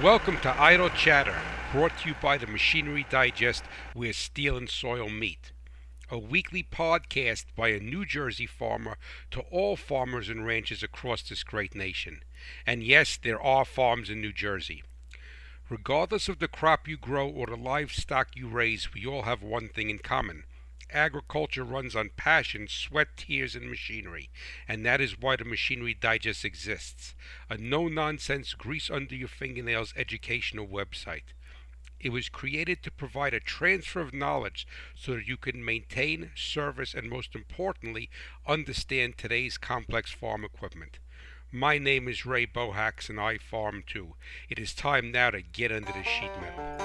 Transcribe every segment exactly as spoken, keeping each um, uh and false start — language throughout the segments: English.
Welcome to Idle Chatter, brought to you by the Machinery Digest, where steel and soil meet. A weekly podcast by a New Jersey farmer to all farmers and ranchers across this great nation. And yes, there are farms in New Jersey. Regardless of the crop you grow or the livestock you raise, we all have one thing in common. Agriculture runs on passion, sweat, tears, and machinery, and that is why the Machinery Digest exists, a no-nonsense, grease-under-your-fingernails educational website. It was created to provide a transfer of knowledge so that you can maintain, service, and most importantly, understand today's complex farm equipment. My name is Ray Bohax, and I farm too. It is time now to get under the sheet metal.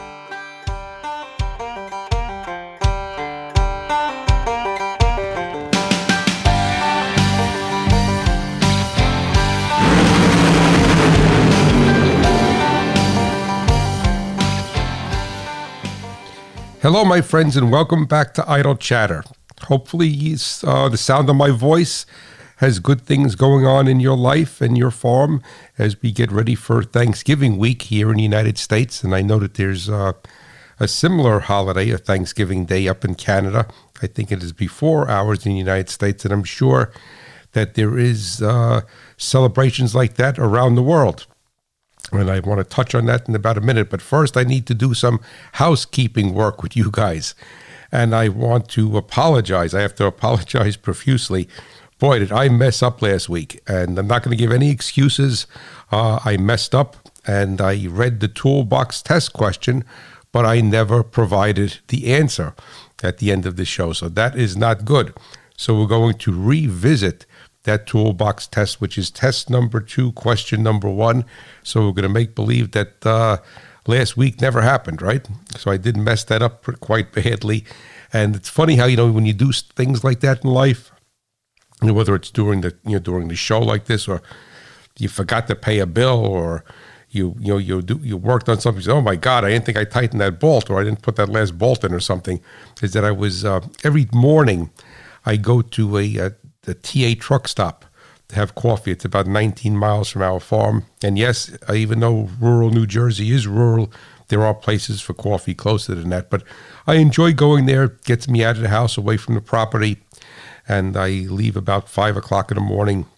Hello, my friends, and welcome back to Idle Chatter. Hopefully, uh, the sound of my voice has good things going on in your life and your farm as we get ready for Thanksgiving week here in the United States. And I know that there's uh, a similar holiday, a Thanksgiving Day up in Canada. I think it is before ours in the United States, and I'm sure that there is uh, celebrations like that around the world. And I want to touch on that in about a minute. But first, I need to do some housekeeping work with you guys. And I want to apologize. I have to apologize profusely. Boy, did I mess up last week. And I'm not going to give any excuses. Uh, I messed up, and I read the toolbox test question, but I never provided the answer at the end of the show. So that is not good. So we're going to revisit that toolbox test, which is test number two, question number one. So we're going to make believe that uh, last week never happened, right? So I did mess that up quite badly. And it's funny how, you know, when you do things like that in life, you know, whether it's during the, you know, during the show like this, or you forgot to pay a bill, or you, you know, you do, you worked on something, you say, oh my God, I didn't think I tightened that bolt, or I didn't put that last bolt in or something, is that I was, uh, every morning I go to a, a the T A truck stop to have coffee. It's about nineteen miles from our farm. And yes, even though rural New Jersey is rural, there are places for coffee closer than that. But I enjoy going there. It gets me out of the house, away from the property. And I leave about five o'clock in the morning.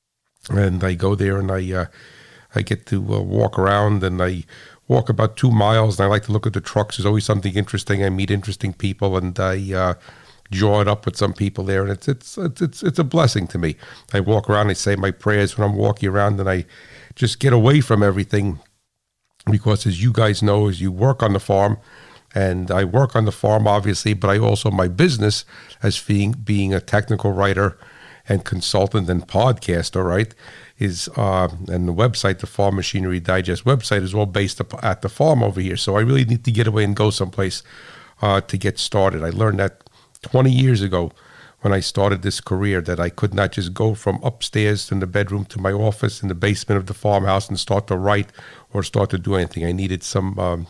And I go there and I uh, I get to uh, walk around, and I walk about two miles. And I like to look at the trucks. There's always something interesting. I meet interesting people, and I uh, jaw it up with some people there, and it's it's it's it's it's a blessing to me. I walk around, I say my prayers when I'm walking around, and I just get away from everything, because as you guys know, as you work on the farm, and I work on the farm obviously, but I also, my business as being being a technical writer and consultant and podcaster, right, is uh, and the website, the Farm Machinery Digest website, is all based up at the farm over here. So I really need to get away and go someplace uh, to get started. I learned that twenty years ago when I started this career, that I could not just go from upstairs in the bedroom to my office in the basement of the farmhouse and start to write or start to do anything. I needed some um,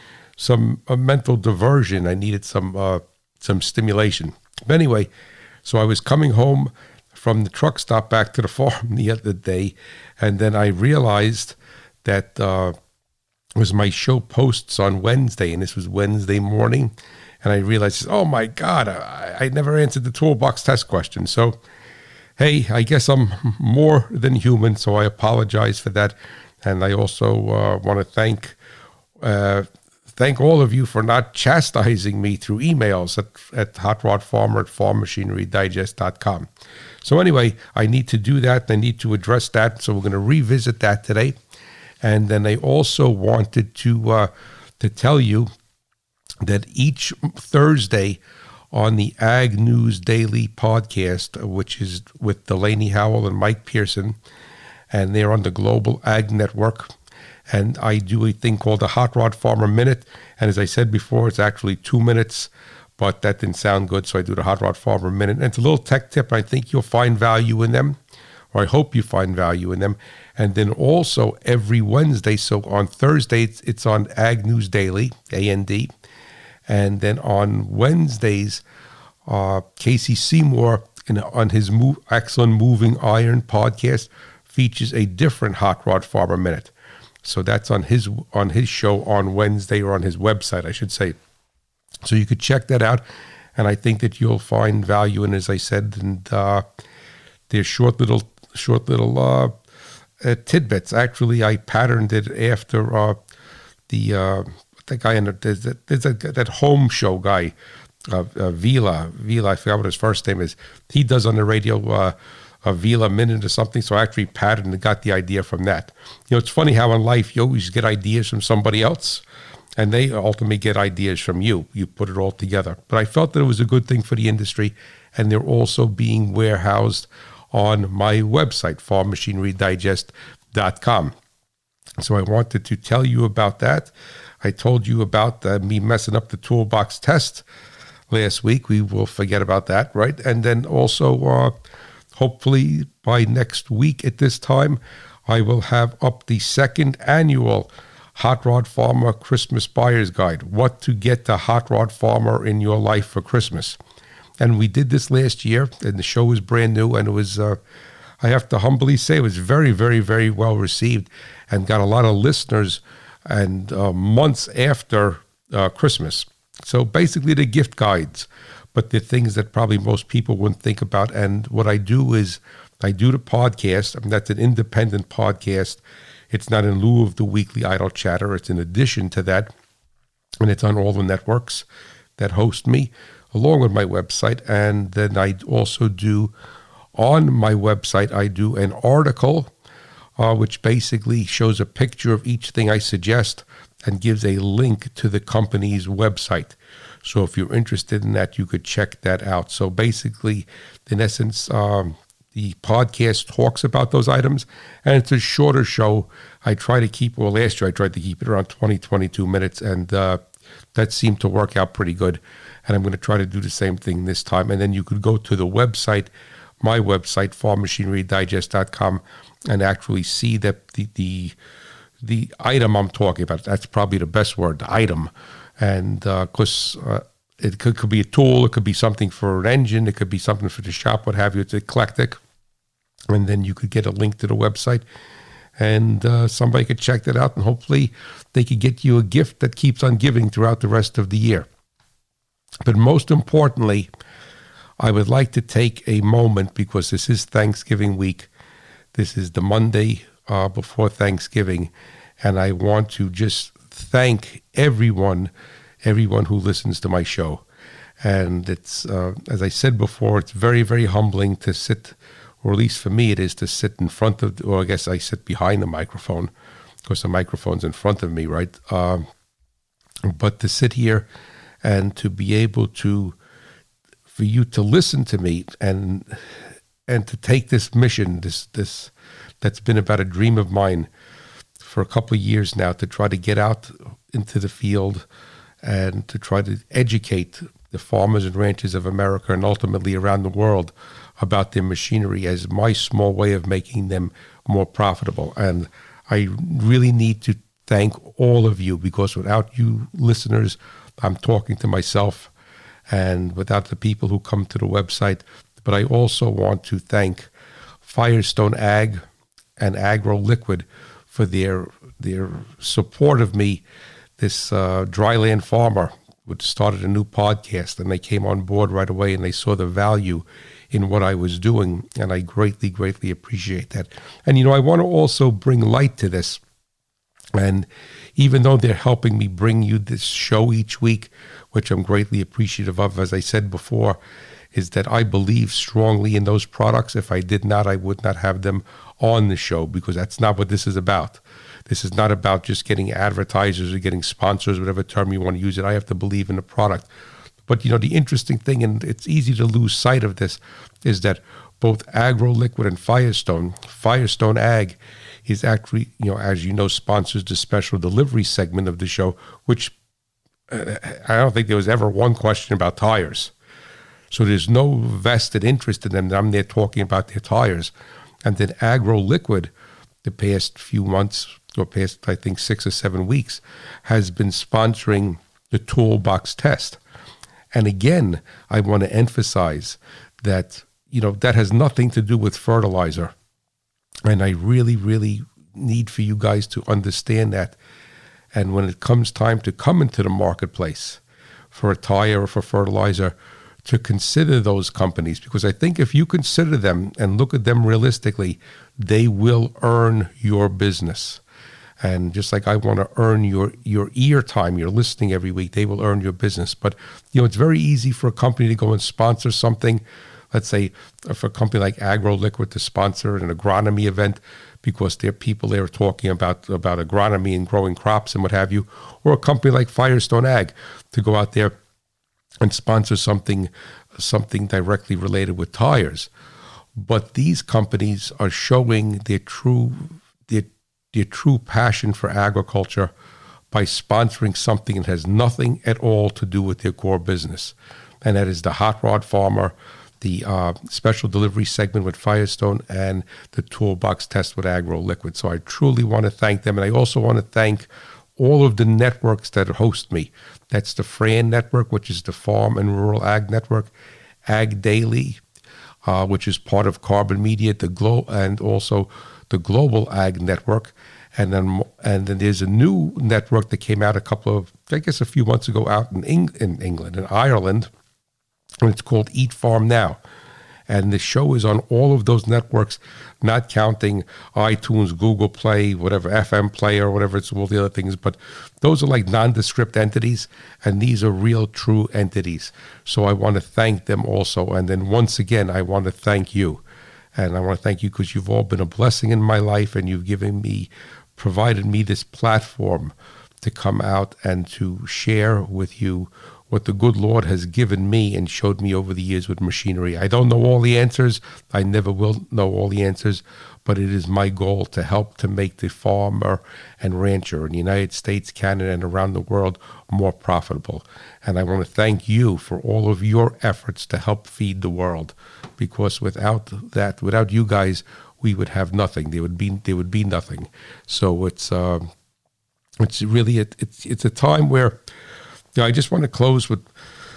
some uh, mental diversion. I needed some uh, some stimulation. But anyway, so I was coming home from the truck stop back to the farm the other day, and then I realized that uh, it was my show posts on Wednesday, and this was Wednesday morning. And I realized, oh my God, I, I never answered the toolbox test question. So, hey, I guess I'm more than human, so I apologize for that. And I also uh, want to thank uh, thank all of you for not chastising me through emails at, at hotrodfarmer at farm machinery digest dot com. So anyway, I need to do that. I need to address that. So we're going to revisit that today. And then I also wanted to uh, to tell you that each Thursday on the Ag News Daily podcast, which is with Delaney Howell and Mike Pearson, and they're on the Global Ag Network, and I do a thing called the Hot Rod Farmer Minute, and as I said before, it's actually two minutes, but that didn't sound good, so I do the Hot Rod Farmer Minute, and it's a little tech tip, and I think you'll find value in them, or I hope you find value in them. And then also every Wednesday, so on Thursday, it's, it's on Ag News Daily, A N D, and then on Wednesdays, uh, Casey Seymour, in, on his move, excellent Moving Iron podcast, features a different Hot Rod Farmer Minute. So that's on his on his show on Wednesday, or on his website, I should say. So you could check that out, and I think that you'll find value in, as I said, and uh, there's short little short little uh, uh, tidbits. Actually, I patterned it after uh, the uh, the guy in the, there's, a, there's a, that home show guy, uh, uh, Vila Vila. I forgot what his first name is. He does on the radio. Uh, a Vila Minute or something, so I actually patterned and got the idea from that. You know, it's funny how in life you always get ideas from somebody else, and they ultimately get ideas from you. You put it all together. But I felt that it was a good thing for the industry, and they're also being warehoused on my website, farm machinery digest dot com. So I wanted to tell you about that. I told you about uh, me messing up the toolbox test last week. We will forget about that, right? And then also... Uh, Hopefully by next week at this time, I will have up the second annual Hot Rod Farmer Christmas Buyer's Guide, what to get the hot rod farmer in your life for Christmas. And we did this last year, and the show was brand new, and it was, uh, I have to humbly say, it was very, very, very well received, and got a lot of listeners and uh, months after uh, Christmas. So basically the gift guides, but the things that probably most people wouldn't think about. And what I do is I do the podcast. I mean, that's an independent podcast. It's not in lieu of the weekly Idle Chatter. It's in addition to that. And it's on all the networks that host me, along with my website. And then I also do, on my website, I do an article, uh, which basically shows a picture of each thing I suggest and gives a link to the company's website. So if you're interested in that, you could check that out. So basically, in essence, um, the podcast talks about those items, and it's a shorter show. I try to keep, well, last year I tried to keep it around twenty, twenty-two minutes, and uh, that seemed to work out pretty good. And I'm going to try to do the same thing this time. And then you could go to the website, my website, farm machinery digest dot com, and actually see that the, the, the item I'm talking about. That's probably the best word, the item. And of uh, course, uh, it could, could be a tool, it could be something for an engine, it could be something for the shop, what have you. It's eclectic. And then you could get a link to the website, and uh, somebody could check that out, and hopefully they could get you a gift that keeps on giving throughout the rest of the year. But most importantly, I would like to take a moment, because this is Thanksgiving week. This is the Monday uh, before Thanksgiving, and I want to just thank everyone, everyone who listens to my show. And it's, uh, as I said before, it's very, very humbling to sit, or at least for me it is, to sit in front of, or I guess I sit behind the microphone, because the microphone's in front of me, right? Um, but to sit here and to be able to, for you to listen to me and and to take this mission, this this that's been about a dream of mine for a couple of years now, to try to get out into the field and to try to educate the farmers and ranchers of America and ultimately around the world about their machinery as my small way of making them more profitable. And I really need to thank all of you, because without you listeners, I'm talking to myself, and without the people who come to the website. But I also want to thank Firestone Ag and Agro Liquid for their their support of me. This uh, dryland farmer, which started a new podcast, and they came on board right away, and they saw the value in what I was doing, and I greatly, greatly appreciate that. And, you know, I want to also bring light to this. And even though they're helping me bring you this show each week, which I'm greatly appreciative of, as I said before, is that I believe strongly in those products. If I did not, I would not have them on the show, because that's not what this is about. This is not about just getting advertisers or getting sponsors, whatever term you want to use it. I have to believe in the product. But, you know, the interesting thing, and it's easy to lose sight of this, is that both Agro Liquid and Firestone, Firestone Ag is actually, you know, as you know, sponsors the special delivery segment of the show, which uh, I don't think there was ever one question about tires. So there's no vested interest in them. I'm there talking about their tires. And then Agro Liquid, the past few months, or past, I think, six or seven weeks, has been sponsoring the toolbox test. And again, I want to emphasize that, you know, that has nothing to do with fertilizer. And I really, really need for you guys to understand that. And when it comes time to come into the marketplace for a tire or for fertilizer, to consider those companies, because I think if you consider them and look at them realistically, they will earn your business. And just like I want to earn your, your ear time, you're listening every week, they will earn your business. But, you know, it's very easy for a company to go and sponsor something. Let's say for a company like AgroLiquid to sponsor an agronomy event because there are people there talking about, about agronomy and growing crops and what have you, or a company like Firestone Ag to go out there and sponsor something something directly related with tires. But these companies are showing their true their, their true passion for agriculture by sponsoring something that has nothing at all to do with their core business. And that is the hot rod farmer, the uh, special delivery segment with Firestone, and the toolbox test with AgroLiquid. So I truly want to thank them. And I also want to thank all of the networks that host me. That's the Fran Network, which is the Farm and Rural Ag Network, Ag Daily, uh, which is part of Carbon Media, the Glo- and also the Global Ag Network. And then and then there's a new network that came out a couple of, I guess a few months ago out in, Eng- in England, in Ireland, and it's called Eat Farm Now. And the show is on all of those networks, not counting iTunes, Google Play, whatever, F M Player, whatever, it's all the other things. But those are like nondescript entities, and these are real, true entities. So I want to thank them also. And then once again, I want to thank you. And I want to thank you because you've all been a blessing in my life, and you've given me, provided me this platform to come out and to share with you what the good Lord has given me and showed me over the years with machinery. I don't know all the answers. I never will know all the answers, but it is my goal to help to make the farmer and rancher in the United States, Canada, and around the world more profitable. And I want to thank you for all of your efforts to help feed the world, because without that, without you guys, we would have nothing. There would be there would be nothing. So it's uh, it's really a, it's it's a time where, yeah, I just want to close with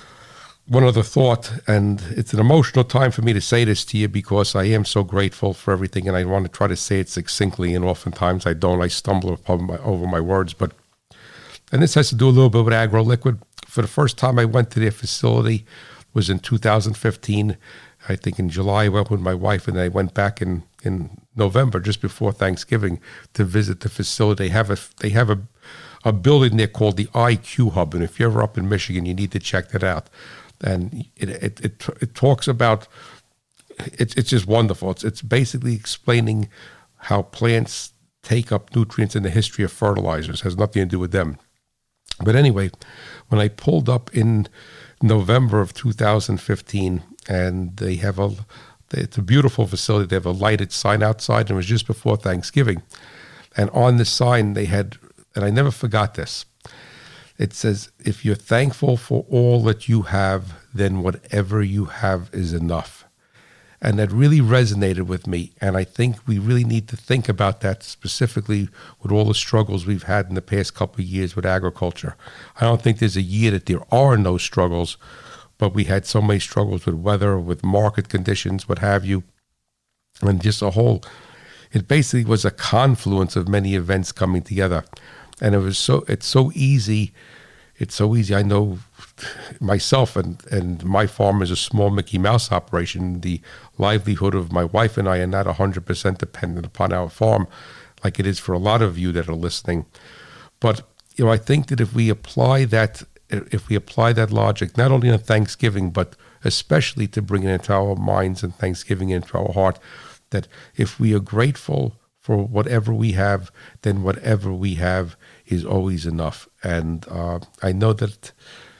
one other thought, and it's an emotional time for me to say this to you because I am so grateful for everything, and I want to try to say it succinctly, and oftentimes I don't. I stumble upon my, over my words, but and this has to do a little bit with AgroLiquid. For the first time I went to their facility was in two thousand fifteen. I think in July I went with my wife, and I went back in, in November, just before Thanksgiving, to visit the facility. They have a they have a a building there called the I Q Hub, and if you're ever up in Michigan, you need to check that out. And it it it, it talks about it's it's just wonderful. It's it's basically explaining how plants take up nutrients in the history of fertilizers. It has nothing to do with them. But anyway, when I pulled up in November of two thousand fifteen, and they have a it's a beautiful facility. They have a lighted sign outside, and it was just before Thanksgiving. And on the sign they had, and I never forgot this, it says, if you're thankful for all that you have, then whatever you have is enough. And that really resonated with me. And I think we really need to think about that specifically with all the struggles we've had in the past couple of years with agriculture. I don't think there's a year that there are no struggles, but we had so many struggles with weather, with market conditions, what have you. And just a whole, it basically was a confluence of many events coming together. And it was so, it's so easy. It's so easy. I know myself and, and my farm is a small Mickey Mouse operation. The livelihood of my wife and I are not one hundred percent dependent upon our farm like it is for a lot of you that are listening. But, you know, I think that if we apply that, if we apply that logic, not only on Thanksgiving, but especially to bring it into our minds and Thanksgiving into our heart, that if we are grateful for whatever we have, then whatever we have is always enough. And uh, I know that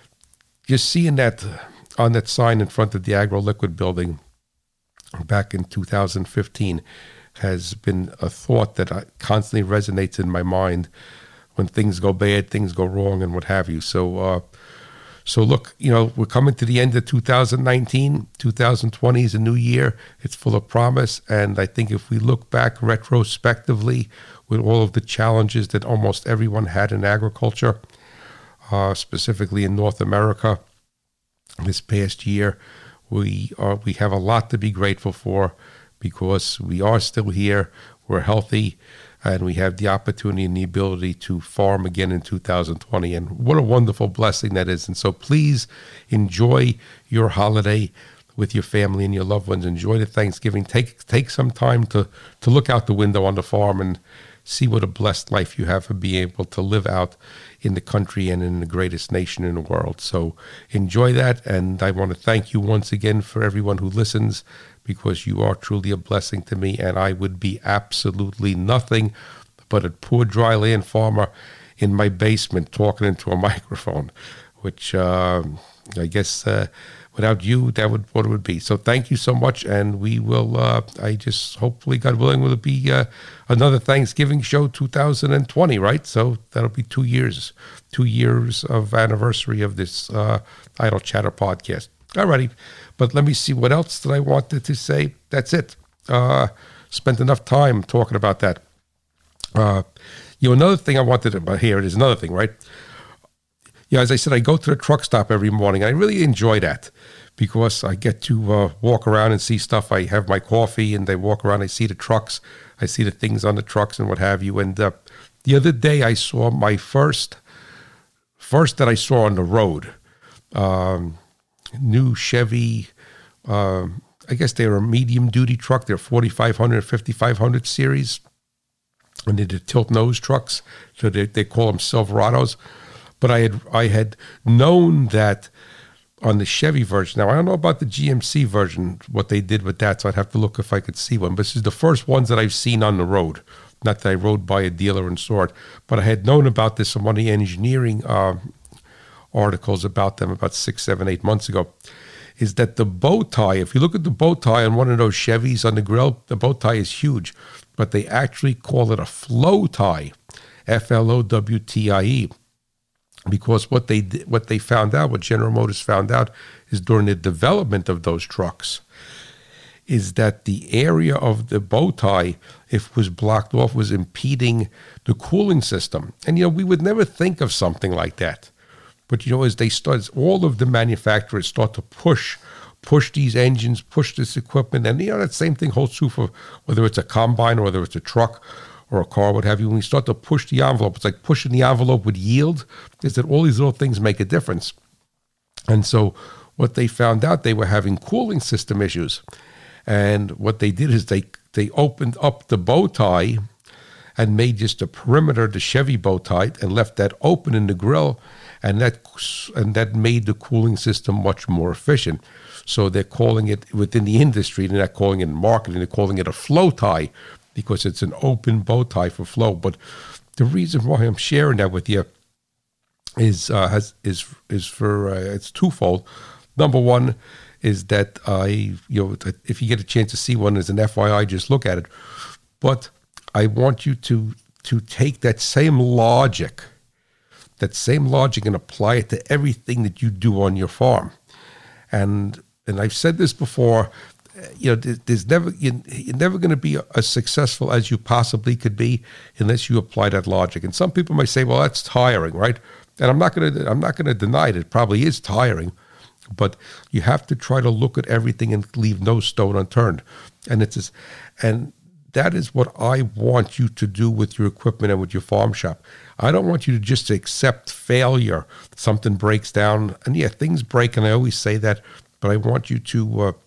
just seeing that on that sign in front of the AgroLiquid building back in two thousand fifteen has been a thought that constantly resonates in my mind when things go bad, things go wrong, and what have you. So, uh, so look, you know, we're coming to the end of two thousand nineteen. two thousand twenty is a new year. It's full of promise. And I think if we look back retrospectively with all of the challenges that almost everyone had in agriculture, uh, specifically in North America this past year, we are, we have a lot to be grateful for because we are still here. We're healthy. and we have the opportunity and the ability to farm again in two thousand twenty. And what a wonderful blessing that is. And so please enjoy your holiday with your family and your loved ones. Enjoy the Thanksgiving. Take take some time to, to look out the window on the farm and see what a blessed life you have for being able to live out in the country and in the greatest nation in the world. So enjoy that. And I want to thank you once again for everyone who listens, because you are truly a blessing to me, and I would be absolutely nothing but a poor dry land farmer in my basement talking into a microphone, which uh, I guess uh, without you, that would what it would be. So thank you so much, and we will, uh, I just, hopefully, God willing, will be uh, another Thanksgiving show two thousand twenty, right? So that'll be two years, two years of anniversary of this uh, Idle Chatter podcast. Alrighty, but let me see what else that I wanted to say. That's it. Uh, spent enough time talking about that. Uh, you know, another thing I wanted to, but here it is another thing, right? Yeah, as I said, I go to the truck stop every morning. I really enjoy that because I get to uh, walk around and see stuff. I have my coffee and I walk around. I see the trucks. I see the things on the trucks and what have you. And uh, the other day I saw my first, first that I saw on the road. Um, new Chevy, uh, I guess they're a medium-duty truck. They're forty-five hundred, fifty-five hundred series, and they're the tilt-nose trucks, so they, they call them Silverados. But I had I had known that on the Chevy version. Now, I don't know about the G M C version, what they did with that, so I'd have to look if I could see one. But this is the first ones that I've seen on the road. Not that I rode by a dealer and saw it, but I had known about this from one of the engineering uh, articles about them about six, seven, eight months ago, is that the bow tie, if you look at the bow tie on one of those Chevys on the grill, the bow tie is huge, but they actually call it a flow tie, F L O W T I E, because what they what they found out, what General Motors found out, is during the development of those trucks, is that the area of the bow tie, if it was blocked off, was impeding the cooling system. And, you know, we would never think of something like that. But, you know, as they start, all of the manufacturers start to push, push these engines, push this equipment. And, you know, that same thing holds true for whether it's a combine or whether it's a truck or a car, what have you. When we start to push the envelope, it's like pushing the envelope with yield, is that all these little things make a difference. And so what they found out, they were having cooling system issues. And what they did is they, they opened up the bow tie and made just a perimeter, the Chevy bow tie, and left that open in the grill. And that and that made the cooling system much more efficient. So they're calling it, within the industry, they're not calling it in marketing, they're calling it a flow tie because it's an open bow tie for flow. But the reason why I'm sharing that with you is uh, has, is is for uh, it's twofold. Number one is that I you know if you get a chance to see one as an F Y I, just look at it. But I want you to to take that same logic. That same logic and apply it to everything that you do on your farm. And and I've said this before, you know, there's never, you're never going to be as successful as you possibly could be unless you apply that logic. And some people might say, well, that's tiring, right? And I'm not going to, I'm not going to deny it. It probably is tiring, but you have to try to look at everything and leave no stone unturned. And it's just, and that is what I want you to do with your equipment and with your farm shop. I don't want you to just accept failure. Something breaks down, and yeah, things break, and I always say that. But I want you to uh,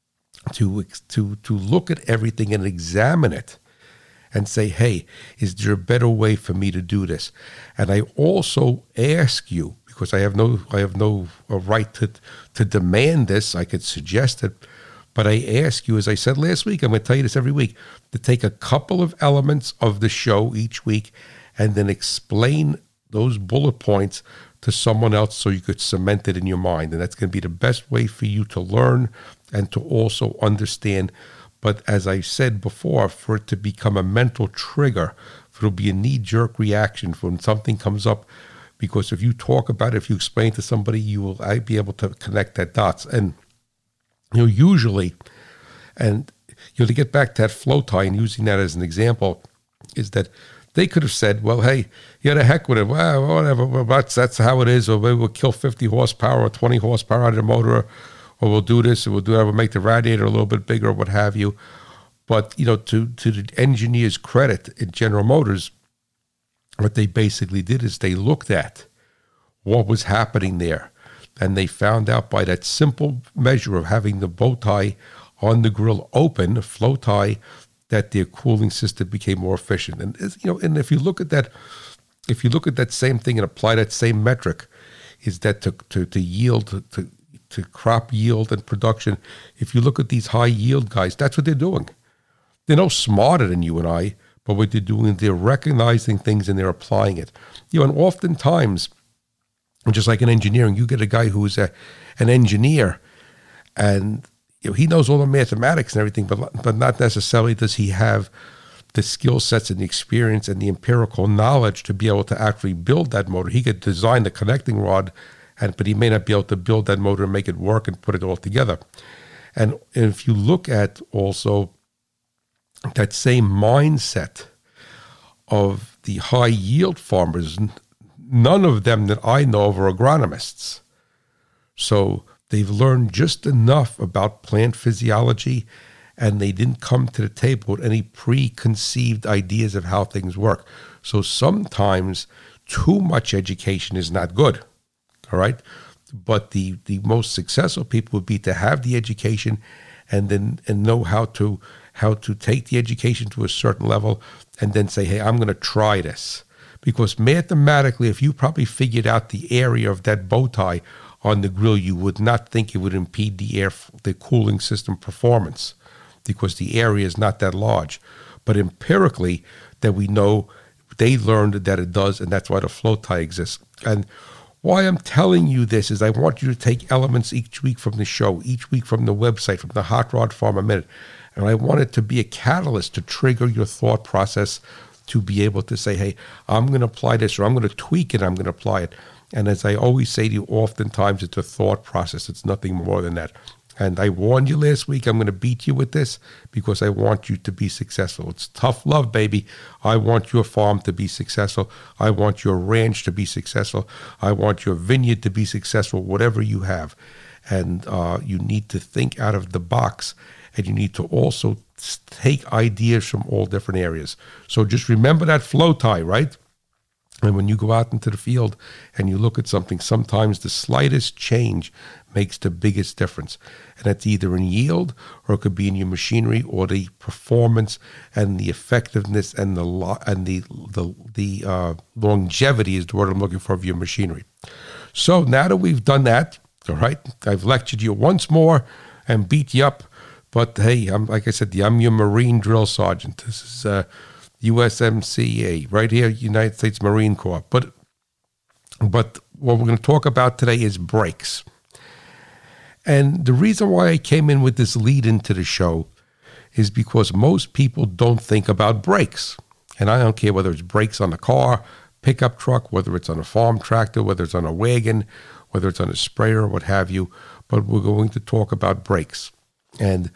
to to to look at everything and examine it, and say, "Hey, is there a better way for me to do this?" And I also ask you, because I have no I have no uh, right to to demand this. I could suggest it. But I ask you, as I said last week, I'm going to tell you this every week, to take a couple of elements of the show each week and then explain those bullet points to someone else so you could cement it in your mind. And that's going to be the best way for you to learn and to also understand. But as I said before, for it to become a mental trigger, for it to be a knee-jerk reaction when something comes up, because if you talk about it, if you explain to somebody, you will be able to connect that dots. And you know, usually, and you know, to get back to that flow tie and using that as an example, is that they could have said, well, hey, yeah, the heck with it. Well, whatever, well, that's, that's how it is. Or maybe we'll kill fifty horsepower or twenty horsepower out of the motor, or, or we'll do this, or we'll do that, we'll make the radiator a little bit bigger, or what have you. But, you know, to, to the engineer's credit at General Motors, what they basically did is they looked at what was happening there. And they found out by that simple measure of having the bow tie on the grill open, flow tie, that their cooling system became more efficient. And, you know, and if you look at that, if you look at that same thing and apply that same metric, is that to, to, to yield, to, to crop yield and production, if you look at these high yield guys, that's what they're doing. They're no smarter than you and I, but what they're doing, they're recognizing things and they're applying it. You know, and oftentimes, just like in engineering, you get a guy who's a, an engineer and you know, he knows all the mathematics and everything, but but not necessarily does he have the skill sets and the experience and the empirical knowledge to be able to actually build that motor. He could design the connecting rod, and but he may not be able to build that motor and make it work and put it all together. And if you look at also that same mindset of the high yield farmers, none of them that I know of are agronomists. So they've learned just enough about plant physiology, and they didn't come to the table with any preconceived ideas of how things work. So sometimes too much education is not good, all right? But the, the most successful people would be to have the education and then and know how to how to take the education to a certain level and then say, hey, I'm going to try this. Because mathematically, if you probably figured out the area of that bow tie on the grill, you would not think it would impede the air, the cooling system performance, because the area is not that large. But empirically, that we know, they learned that it does, and that's why the flow tie exists. And why I'm telling you this is I want you to take elements each week from the show, each week from the website, from the Hot Rod Farmer Minute, and I want it to be a catalyst to trigger your thought process to be able to say, hey, I'm going to apply this, or I'm going to tweak it, I'm going to apply it. And as I always say to you, oftentimes it's a thought process. It's nothing more than that. And I warned you last week, I'm going to beat you with this because I want you to be successful. It's tough love, baby. I want your farm to be successful. I want your ranch to be successful. I want your vineyard to be successful, whatever you have. And uh, you need to think out of the box, and you need to also take ideas from all different areas. So just remember that flow tie, right? And when you go out into the field and you look at something, sometimes the slightest change makes the biggest difference. And that's either in yield, or it could be in your machinery, or the performance and the effectiveness and the lo- and the the the uh, longevity is the word I'm looking for of your machinery. So now that we've done that, all right, I've lectured you once more and beat you up. But hey, I'm like I said, I'm your Marine drill sergeant. This is uh, U S M C A, right here, United States Marine Corps. But but what we're going to talk about today is brakes. And the reason why I came in with this lead into the show is because most people don't think about brakes. And I don't care whether it's brakes on a car, pickup truck, whether it's on a farm tractor, whether it's on a wagon, whether it's on a sprayer, what have you. But we're going to talk about brakes. And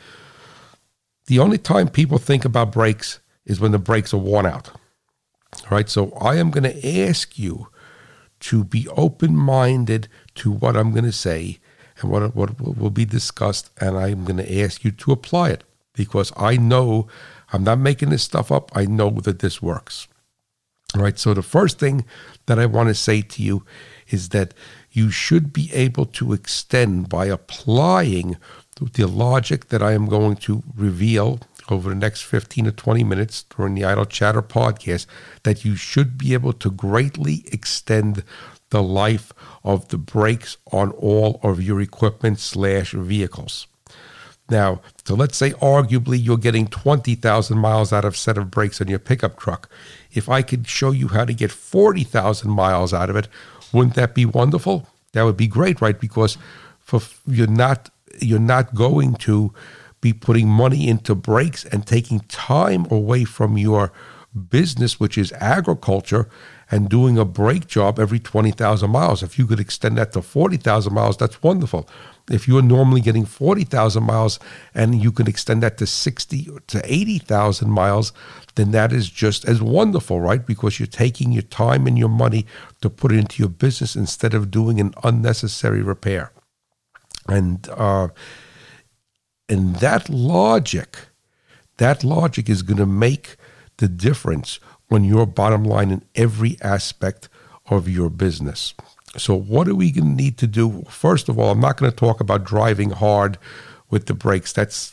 the only time people think about brakes is when the brakes are worn out. All right, so I am going to ask you to be open-minded to what I'm going to say and what, what will be discussed, and I'm going to ask you to apply it, because I know, I'm not making this stuff up, I know that this works. All right, so the first thing that I want to say to you is that you should be able to extend by applying the logic that I am going to reveal over the next fifteen to twenty minutes during the Idle Chatter podcast, that you should be able to greatly extend the life of the brakes on all of your equipment slash vehicles. Now, so let's say arguably you're getting twenty thousand miles out of a set of brakes on your pickup truck. If I could show you how to get forty thousand miles out of it, wouldn't that be wonderful? That would be great, right? Because for you're not you're not going to be putting money into brakes and taking time away from your business, which is agriculture, and doing a brake job every twenty thousand miles. If you could extend that to forty thousand miles, that's wonderful. If you're normally getting forty thousand miles and you can extend that to sixty to eighty thousand miles, then that is just as wonderful, right? Because you're taking your time and your money to put it into your business instead of doing an unnecessary repair. And uh, and that logic, That logic is going to make the difference on your bottom line in every aspect of your business. So what are we going to need to do? First of all, I'm not going to talk about driving hard with the brakes. That's,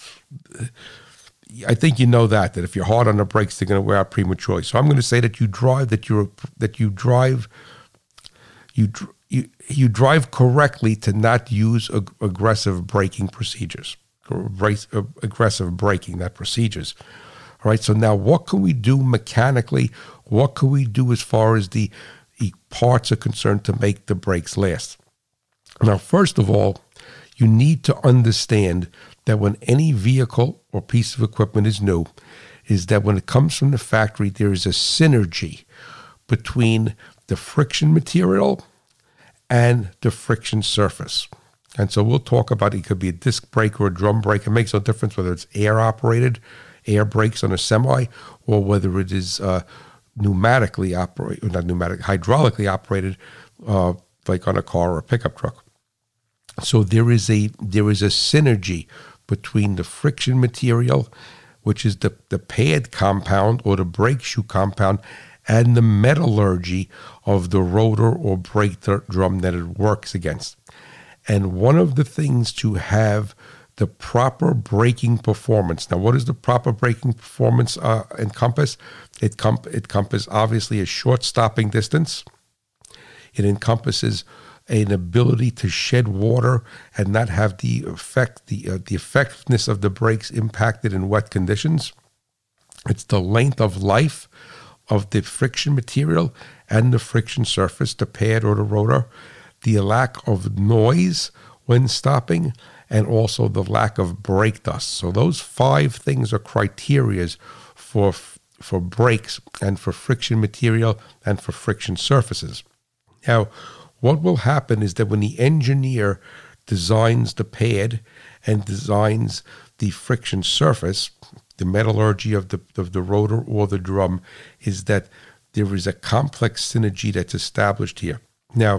I think you know that, that if you're hard on the brakes, they're going to wear out prematurely. So I'm going to say that you drive, that you're, that you drive, you, you, you drive correctly to not use ag- aggressive braking procedures, or brace, uh, aggressive braking, not procedures. All right. So now what can we do mechanically? What can we do as far as the, the parts are concerned to make the brakes last? Now, first of all, you need to understand that when any vehicle or piece of equipment is new, is that when it comes from the factory, there is a synergy between the friction material and the friction surface. And so we'll talk about it. It could be a disc brake or a drum brake. It makes no difference whether it's air operated, air brakes on a semi, or whether it is uh, pneumatically operated, not pneumatic, hydraulically operated, uh, like on a car or a pickup truck. So there is a there is a synergy between the friction material, which is the, the pad compound or the brake shoe compound, and the metallurgy of the rotor or brake drum that it works against. And one of the things to have the proper braking performance. Now, what does the proper braking performance uh, encompass? It, comp- it encompasses, obviously, a short stopping distance. It encompasses an ability to shed water and not have the effect, the uh, the effectiveness of the brakes impacted in wet conditions. It's the length of life of the friction material and the friction surface, the pad or the rotor, the lack of noise when stopping, and also the lack of brake dust. So those five things are criterias for for brakes and for friction material and for friction surfaces. Now, what will happen is that when the engineer designs the pad and designs the friction surface, the metallurgy of the of the rotor or the drum, is that there is a complex synergy that's established here. Now,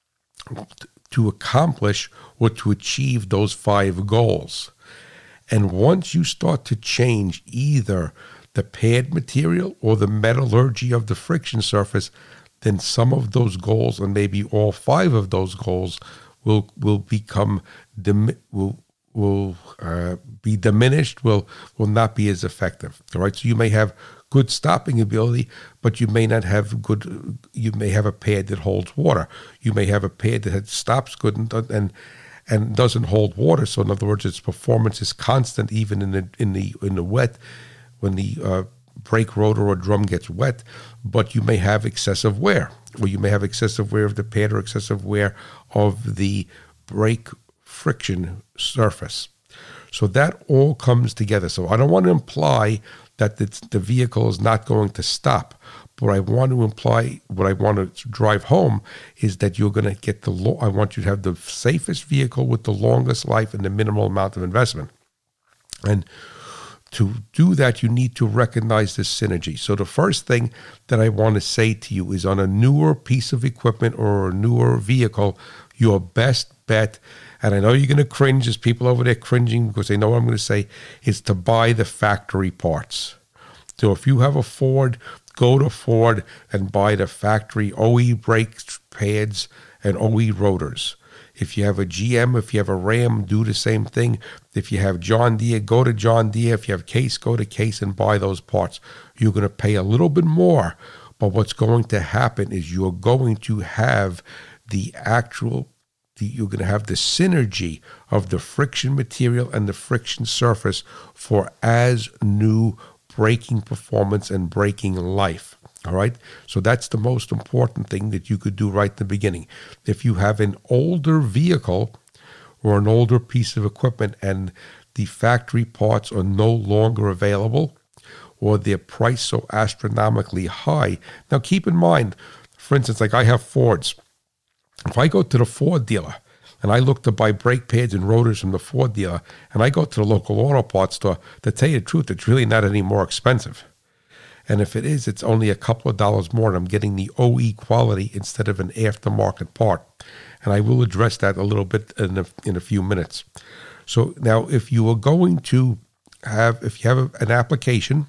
to accomplish or to achieve those five goals, and once you start to change either the pad material or the metallurgy of the friction surface, then some of those goals, and maybe all five of those goals, will will become dim, will will uh, be diminished. Will will not be as effective. All right. So you may have good stopping ability, but you may not have good. You may have a pad that holds water. You may have a pad that stops good and and and doesn't hold water. So in other words, its performance is constant even in the in the in the wet, when the uh, brake rotor or drum gets wet, but you may have excessive wear, or you may have excessive wear of the pad or excessive wear of the brake friction surface. So that all comes together. So I don't want to imply that the, the vehicle is not going to stop, but I want to imply, what I want to drive home is that you're going to get the, lo- I want you to have the safest vehicle with the longest life and the minimal amount of investment. And to do that, you need to recognize this synergy. So the first thing that I want to say to you is, on a newer piece of equipment or a newer vehicle, your best bet, and I know you're going to cringe, there's people over there cringing because they know what I'm going to say, is to buy the factory parts. So if you have a Ford, go to Ford and buy the factory O E brake pads and O E rotors. If you have a G M, if you have a Ram, do the same thing. If you have John Deere, go to John Deere. If you have Case, go to Case and buy those parts. You're going to pay a little bit more, but what's going to happen is you're going to have the actual, the, you're going to have the synergy of the friction material and the friction surface for as new braking performance and braking life. All right. So that's the most important thing that you could do right in the beginning. If you have an older vehicle or an older piece of equipment and the factory parts are no longer available, or they're priced so astronomically high. Now, keep in mind, for instance, like I have Fords. If I go to the Ford dealer and I look to buy brake pads and rotors from the Ford dealer, and I go to the local auto parts store, to tell you the truth, it's really not any more expensive. And if it is, it's only a couple of dollars more, and I'm getting the O E quality instead of an aftermarket part. And I will address that a little bit in a, in a few minutes. So now, if you are going to have, if you have a, an application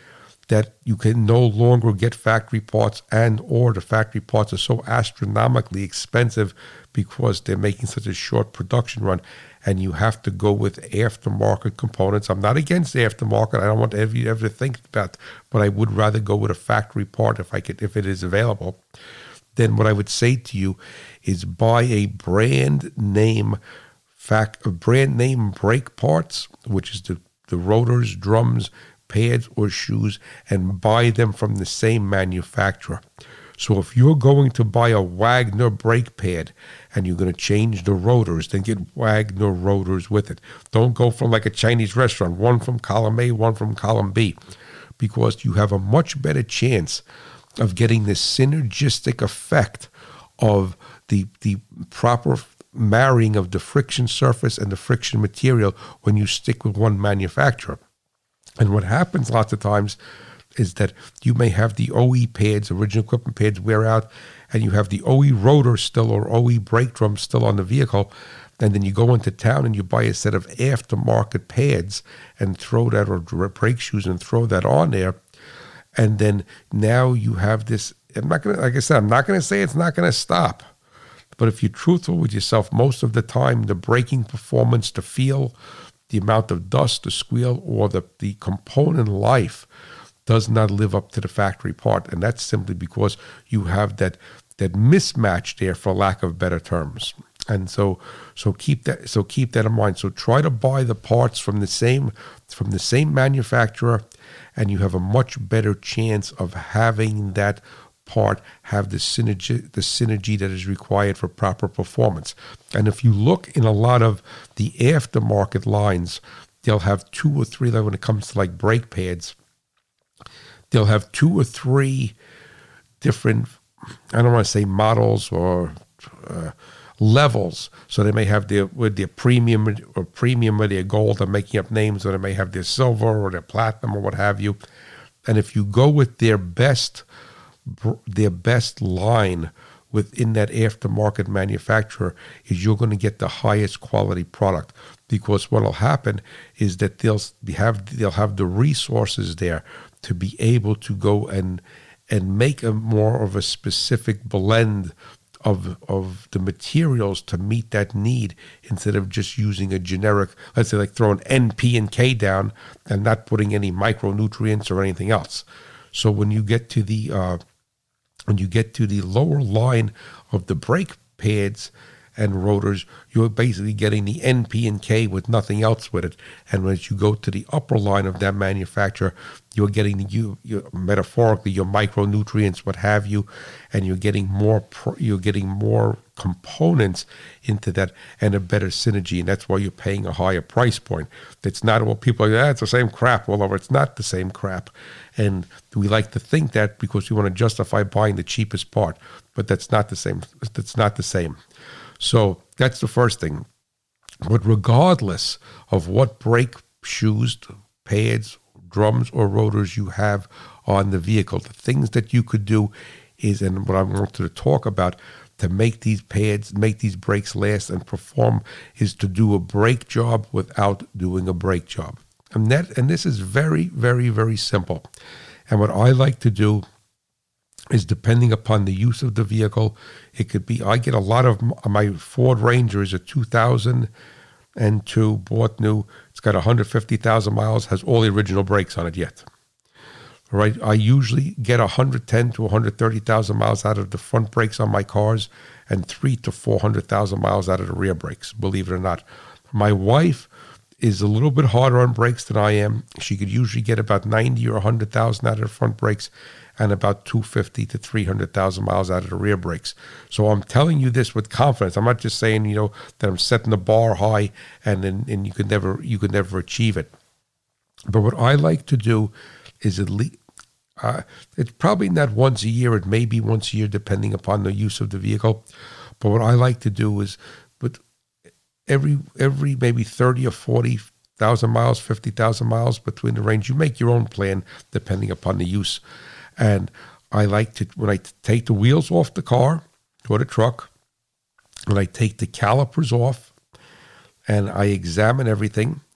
that you can no longer get factory parts, and or the factory parts are so astronomically expensive because they're making such a short production run, and you have to go with aftermarket components. I'm not against aftermarket. I don't want to ever, ever think about, but I would rather go with a factory part if I could, if it is available. Then what I would say to you is buy a brand name fact, a brand name brake parts, which is the, the rotors, drums, pads, or shoes, and buy them from the same manufacturer. So if you're going to buy a Wagner brake pad and you're going to change the rotors, then get Wagner rotors with it. Don't go from like a Chinese restaurant, one from column A, one from column B, because you have a much better chance of getting the synergistic effect of the the proper marrying of the friction surface and the friction material when you stick with one manufacturer. And what happens lots of times is that you may have the O E pads, original equipment pads, wear out, and you have the O E rotor still, or O E brake drum still on the vehicle, and then you go into town and you buy a set of aftermarket pads and throw that, or brake shoes and throw that on there, and then now you have this. I'm not gonna, like I said, I'm not gonna say it's not gonna stop, but if you're truthful with yourself, most of the time, the braking performance, the feel, the amount of dust, the squeal, or the, the component life does not live up to the factory part. And that's simply because you have that that mismatch there, for lack of better terms. And so so keep that so keep that in mind. So try to buy the parts from the same from the same manufacturer, and you have a much better chance of having that part have the synergy the synergy that is required for proper performance. And if you look in a lot of the aftermarket lines, they'll have two or three, like when it comes to like brake pads, they'll have two or three different, I don't want to say models or uh, levels. So they may have their with their premium or premium or their gold. I'm making up names, or they may have their silver or their platinum or what have you. And if you go with their best their best line within that aftermarket manufacturer, is you're going to get the highest quality product, because what will happen is that they'll have they'll have the resources there to be able to go and and make a more of a specific blend of of the materials to meet that need, instead of just using a generic, let's say like throwing N, P, and K down and not putting any micronutrients or anything else. So when you get to the uh, when you get to the lower line of the brake pads and rotors, you're basically getting the N, P, and K with nothing else with it. And as you go to the upper line of that manufacturer, you're getting the, you, you metaphorically your micronutrients, what have you, and you're getting more you're getting more components into that and a better synergy. And that's why you're paying a higher price point. It's not what people are like, ah, it's the same crap all over. It's not the same crap. And we like to think that because we want to justify buying the cheapest part, but that's not the same. That's not the same. So that's the first thing. But regardless of what brake shoes, pads, drums, or rotors you have on the vehicle, the things that you could do is, and what I wanted to talk about to make these pads, make these brakes last and perform, is to do a brake job without doing a brake job. And that, and this is very, very, very simple. And what I like to do is, depending upon the use of the vehicle, it could be, I get a lot of, my Ford Ranger is a two thousand two, bought new. It's got one hundred fifty thousand miles, has all the original brakes on it yet. All right, I usually get one hundred ten to one hundred thirty thousand miles out of the front brakes on my cars, and three to four hundred thousand miles out of the rear brakes, believe it or not. My wife is a little bit harder on brakes than I am. She could usually get about ninety or one hundred thousand out of the front brakes, and about two hundred fifty to three hundred thousand miles out of the rear brakes. So I'm telling you this with confidence. I'm not just saying, you know, that I'm setting the bar high and then and you could never you could never achieve it. But what I like to do is, at least uh, it's probably not once a year. It may be once a year, depending upon the use of the vehicle. But what I like to do is, but every every maybe thirty or forty thousand miles, fifty thousand miles between the range, you make your own plan depending upon the use. And I like to, when I take the wheels off the car or the truck, when I take the calipers off and I examine everything,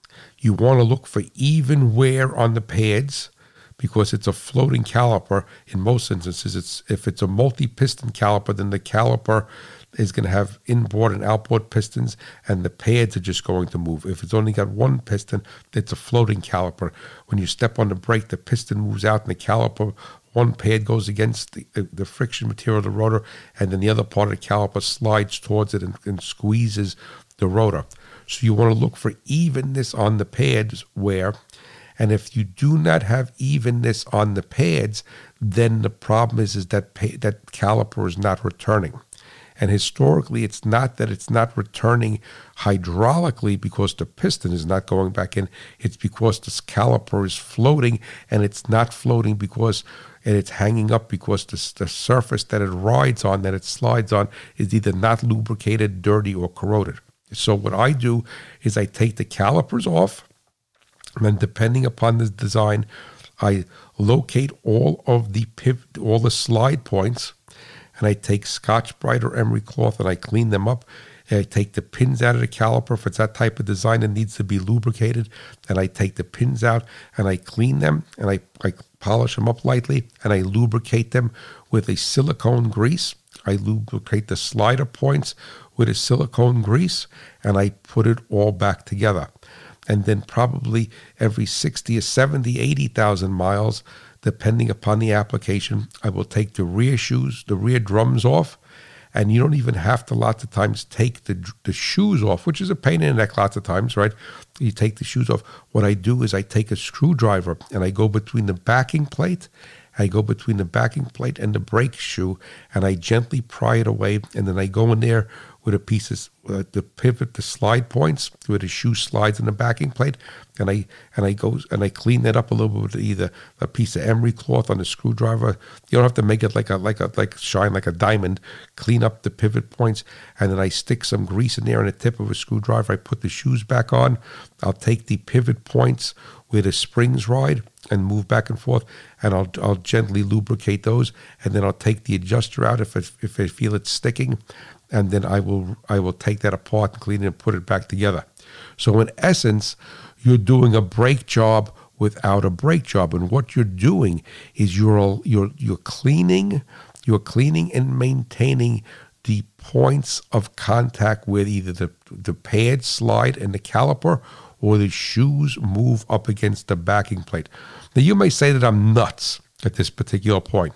You want to look for even wear on the pads because it's a floating caliper. In most instances, it's if it's a multi-piston caliper, then the caliper is going to have inboard and outboard pistons, and the pads are just going to move. If it's only got one piston, it's a floating caliper. When you step on the brake, the piston moves out, and the caliper, one pad goes against the, the, the friction material of the rotor, and then the other part of the caliper slides towards it and, and squeezes the rotor. So you want to look for evenness on the pads wear. And if you do not have evenness on the pads, then the problem is, is that pa- that caliper is not returning. And historically, it's not that it's not returning hydraulically because the piston is not going back in. It's because this caliper is floating, and it's not floating because and it's hanging up because the, the surface that it rides on, that it slides on, is either not lubricated, dirty, or corroded. So what I do is I take the calipers off, and then depending upon the design, I locate all of the pivot, all the slide points, and I take Scotch-Brite or emery cloth and I clean them up. And I take the pins out of the caliper if it's that type of design that needs to be lubricated, and I take the pins out and I clean them and I, I polish them up lightly and I lubricate them with a silicone grease. I lubricate the slider points with a silicone grease, and I put it all back together. And then probably every sixty or seventy, eighty thousand miles, depending upon the application, I will take the rear shoes, the rear drums off, and you don't even have to lots of times take the the shoes off, which is a pain in the neck lots of times, right? You take the shoes off. What I do is I take a screwdriver and I go between the backing plate, I go between the backing plate and the brake shoe, and I gently pry it away, and then I go in there with a piece of uh, the pivot, the slide points, where the shoe slides in the backing plate, and I and I go and I clean that up a little bit with either a piece of emery cloth on the screwdriver. You don't have to make it like a like a like shine like a diamond. Clean up the pivot points, and then I stick some grease in there on the tip of a screwdriver. I put the shoes back on. I'll take the pivot points where the springs ride and move back and forth, and I'll I'll gently lubricate those, and then I'll take the adjuster out if I, if I feel it's sticking, and then I will I will take that apart and clean it and put it back together. So in essence, you're doing a brake job without a brake job, and what you're doing is you're you're you're cleaning you're cleaning and maintaining the points of contact where either the the pads slide in the caliper or the shoes move up against the backing plate. Now, you may say that I'm nuts at this particular point.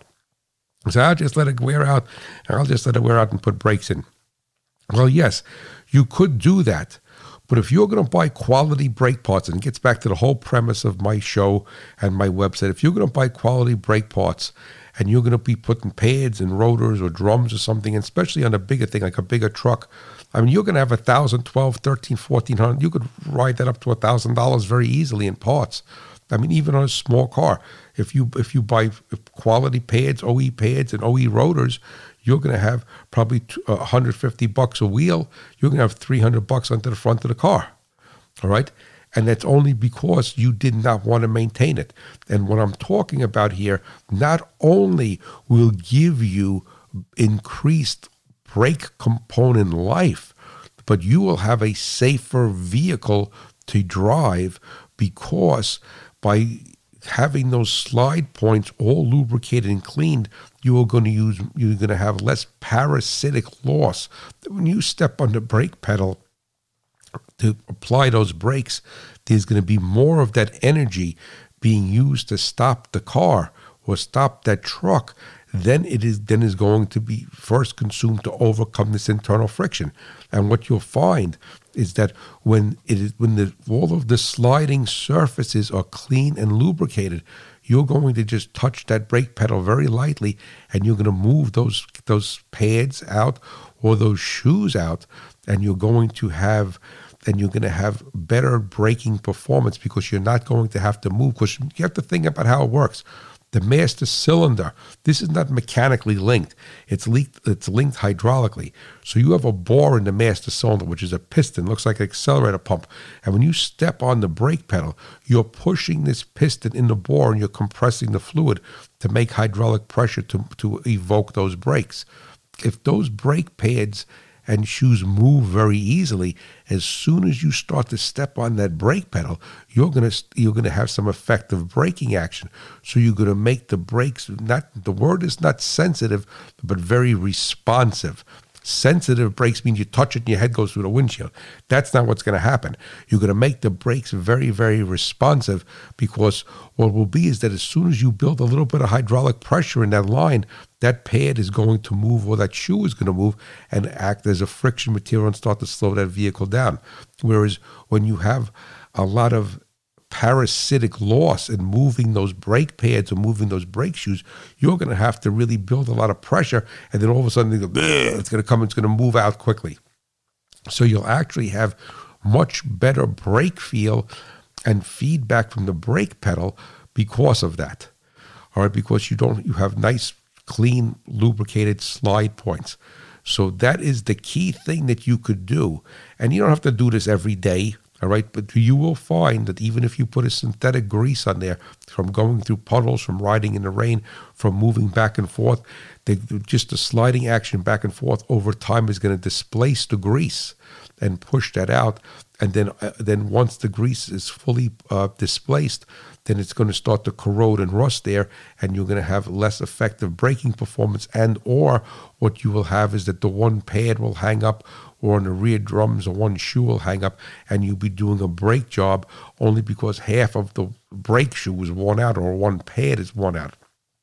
So I'll just let it wear out, and I'll just let it wear out and put brakes in. Well, yes, you could do that. But if you're going to buy quality brake parts, and it gets back to the whole premise of my show and my website, if you're going to buy quality brake parts and you're going to be putting pads and rotors or drums or something, and especially on a bigger thing, like a bigger truck, I mean, you're going to have a thousand, twelve, thirteen, fourteen hundred. You could ride that up to a thousand dollars very easily in parts. I mean, even on a small car, if you if you buy quality pads, O E pads, and O E rotors, you're going to have probably one hundred fifty bucks a wheel. You're going to have three hundred bucks onto the front of the car. All right, and that's only because you did not want to maintain it. And what I'm talking about here, not only will give you increased brake component life, but you will have a safer vehicle to drive, because by having those slide points all lubricated and cleaned, you are going to use you're going to have less parasitic loss. When you step on the brake pedal to apply those brakes, there's going to be more of that energy being used to stop the car or stop that truck then it is then is going to be first consumed to overcome this internal friction. And what you'll find is that when it is when the all of the sliding surfaces are clean and lubricated, you're going to just touch that brake pedal very lightly, and you're going to move those those pads out or those shoes out, and you're going to have then you're going to have better braking performance, because you're not going to have to move. Because you have to think about how it works. The master cylinder, this is not mechanically linked. It's linked, it's linked hydraulically. So you have a bore in the master cylinder, which is a piston, looks like an accelerator pump. And when you step on the brake pedal, you're pushing this piston in the bore, and you're compressing the fluid to make hydraulic pressure to, to evoke those brakes. If those brake pads and shoes move very easily. As soon as you start to step on that brake pedal, you're gonna you're gonna have some effective braking action. So you're gonna make the brakes not the word is not sensitive, but very responsive. Sensitive brakes means you touch it and your head goes through the windshield. That's not what's going to happen. You're going to make the brakes very, very responsive, because what will be is that as soon as you build a little bit of hydraulic pressure in that line, that pad is going to move, or that shoe is going to move and act as a friction material and start to slow that vehicle down. Whereas when you have a lot of parasitic loss in moving those brake pads or moving those brake shoes, you're going to have to really build a lot of pressure, and then all of a sudden they go, it's going to come, it's going to move out quickly. So you'll actually have much better brake feel and feedback from the brake pedal because of that. All right, because you don't, you have nice, clean, lubricated slide points. So that is the key thing that you could do. And you don't have to do this every day. All right, but you will find that even if you put a synthetic grease on there, from going through puddles, from riding in the rain, from moving back and forth, they, just the sliding action back and forth over time is going to displace the grease and push that out. And then, uh, then once the grease is fully uh, displaced, then it's going to start to corrode and rust there, and you're going to have less effective braking performance. And or what you will have is that the one pad will hang up, or on the rear drums, or one shoe will hang up, and you'll be doing a brake job only because half of the brake shoe is worn out, or one pad is worn out.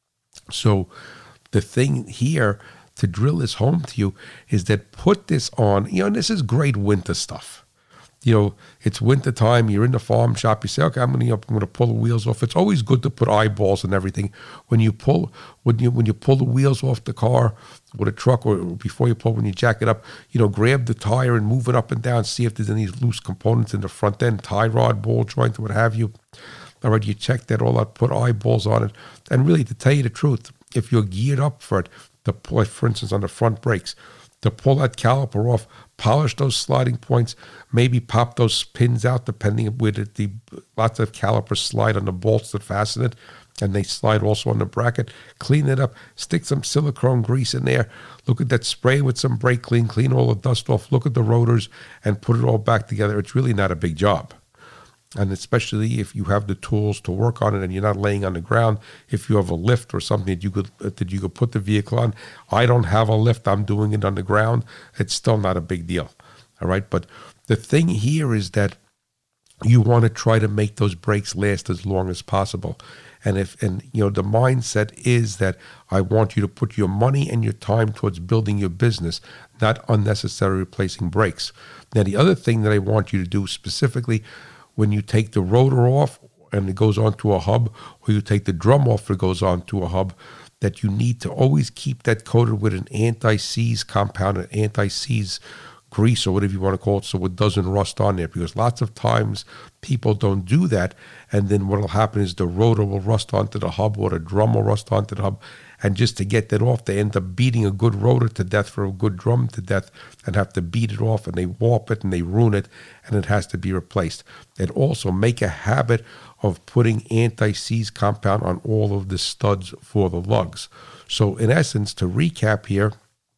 So the thing here to drill this home to you is that put this on, you know, and this is great winter stuff. You know, it's winter time, you're in the farm shop, you say, okay, I'm going to I'm going to pull the wheels off. It's always good to put eyeballs and everything. When you pull when you when you pull the wheels off the car with a truck, or before you pull, when you jack it up, you know, grab the tire and move it up and down, see if there's any loose components in the front end, tie rod, ball joint, what have you. All right, you check that all out, put eyeballs on it. And really, to tell you the truth, if you're geared up for it, the, for instance, on the front brakes, to pull that caliper off, polish those sliding points, maybe pop those pins out, depending on where the, the lots of calipers slide on the bolts that fasten it, and they slide also on the bracket. Clean it up, stick some silicone grease in there, look at that, spray with some brake clean, clean all the dust off, look at the rotors, and put it all back together. It's really not a big job. And especially if you have the tools to work on it and you're not laying on the ground, if you have a lift or something that you could that you could put the vehicle on. I don't have a lift, I'm doing it on the ground. It's still not a big deal. All right. But the thing here is that you want to try to make those brakes last as long as possible. And if and you know the mindset is that I want you to put your money and your time towards building your business, not unnecessarily replacing brakes. Now, the other thing that I want you to do specifically, when you take the rotor off and it goes onto a hub, or you take the drum off and it goes onto a hub, that you need to always keep that coated with an anti-seize compound, an anti-seize grease, or whatever you want to call it, so it doesn't rust on there. Because lots of times people don't do that, and then what will happen is the rotor will rust onto the hub, or the drum will rust onto the hub. And just to get that off, they end up beating a good rotor to death for a good drum to death, and have to beat it off, and they warp it and they ruin it, and it has to be replaced. And also make a habit of putting anti-seize compound on all of the studs for the lugs. So in essence, to recap here,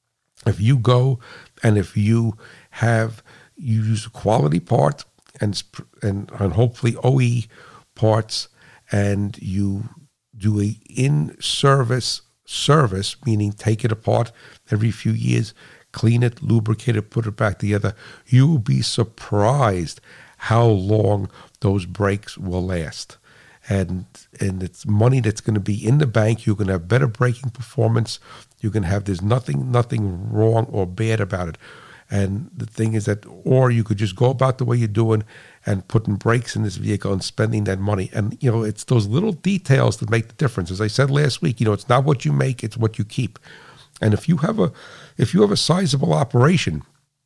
if you go and if you have, you use a quality part and, and, and hopefully O E parts, and you do a in-service service, meaning take it apart every few years, clean it, lubricate it, put it back together, you will be surprised how long those brakes will last. And and it's money that's going to be in the bank. You're going to have better braking performance. You can have, there's nothing, nothing wrong or bad about it. And the thing is that, or you could just go about the way you're doing and putting brakes in this vehicle and spending that money. And, you know, it's those little details that make the difference. As I said last week, you know, it's not what you make, it's what you keep. And if you have a, if you have a sizable operation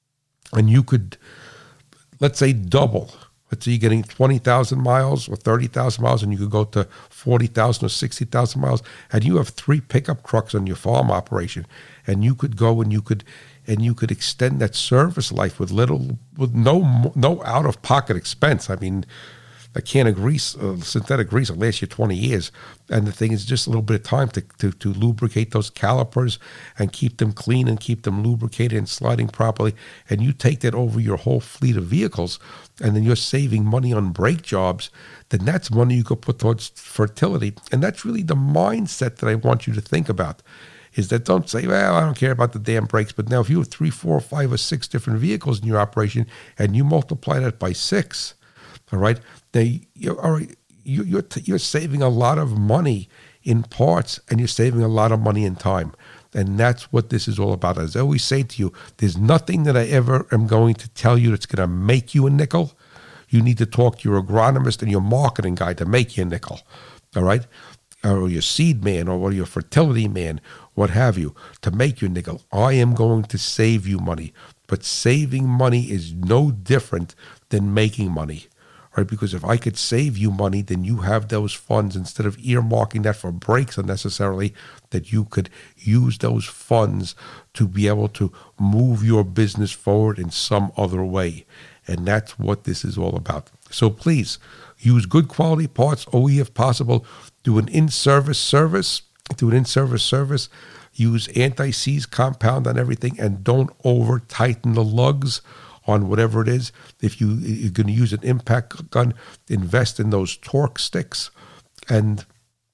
and you could, let's say, double, let's say you're getting twenty thousand miles or thirty thousand miles, and you could go to forty thousand or sixty thousand miles, and you have three pickup trucks on your farm operation, and you could go and you could, and you could extend that service life with little, with no, no out-of-pocket expense. I mean, a can of grease, uh, synthetic grease, will last you twenty years. And the thing is, just a little bit of time to, to, to lubricate those calipers and keep them clean and keep them lubricated and sliding properly. And you take that over your whole fleet of vehicles, and then you're saving money on brake jobs, then that's money you could put towards fertility. And that's really the mindset that I want you to think about, is that don't say, well, I don't care about the damn brakes. But now if you have three, four, five, or six different vehicles in your operation and you multiply that by six, all right, they, you're, all right, you, you're, t- you're saving a lot of money in parts, and you're saving a lot of money in time. And that's what this is all about. As I always say to you, there's nothing that I ever am going to tell you that's going to make you a nickel. You need to talk to your agronomist and your marketing guy to make you a nickel, all right? Or your seed man, or your fertility man, what have you, to make you a nickel. I am going to save you money. But saving money is no different than making money, right? Because if I could save you money, then you have those funds, instead of earmarking that for brakes unnecessarily, that you could use those funds to be able to move your business forward in some other way. And that's what this is all about. So please, use good quality parts, O E if possible. Do an in-service service. Do an in-service service. Use anti-seize compound on everything, and don't over-tighten the lugs on whatever it is. If you, you're going to use an impact gun, invest in those torque sticks, and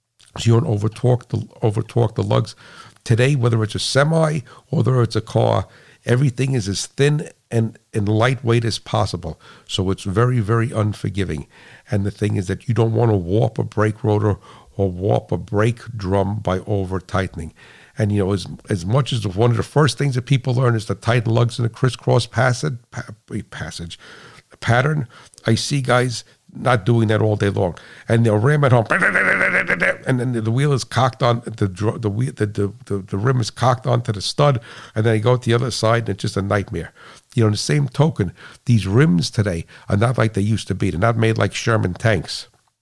so you don't over-torque the, over-torque the lugs. Today, whether it's a semi or whether it's a car, everything is as thin and, and lightweight as possible. So it's very, very unforgiving. And the thing is that you don't want to warp a brake rotor or warp a brake drum by over-tightening. And, you know, as as much as one of the first things that people learn is to tighten lugs in a crisscross passage, passage pattern, I see guys not doing that all day long. And they'll ram it home, and then the wheel is cocked on, the the wheel, the, the, the, the rim is cocked onto the stud, and then you go to the other side, and it's just a nightmare. You know, in the same token, these rims today are not like they used to be. They're not made like Sherman tanks.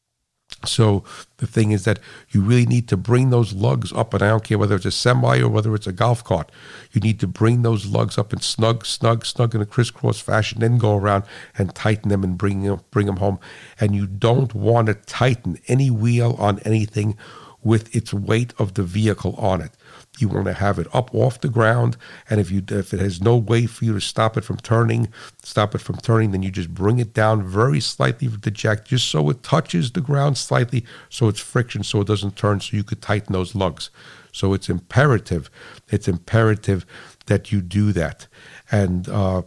So the thing is that you really need to bring those lugs up, and I don't care whether it's a semi or whether it's a golf cart. You need to bring those lugs up and snug, snug, snug in a crisscross fashion, then go around and tighten them and bring them, bring them home. And you don't want to tighten any wheel on anything with its weight of the vehicle on it. You want to have it up off the ground, and if you if it has no way for you to stop it from turning, stop it from turning, then you just bring it down very slightly with the jack, just so it touches the ground slightly, so it's friction, so it doesn't turn, so you could tighten those lugs. So it's imperative, it's imperative that you do that. And uh,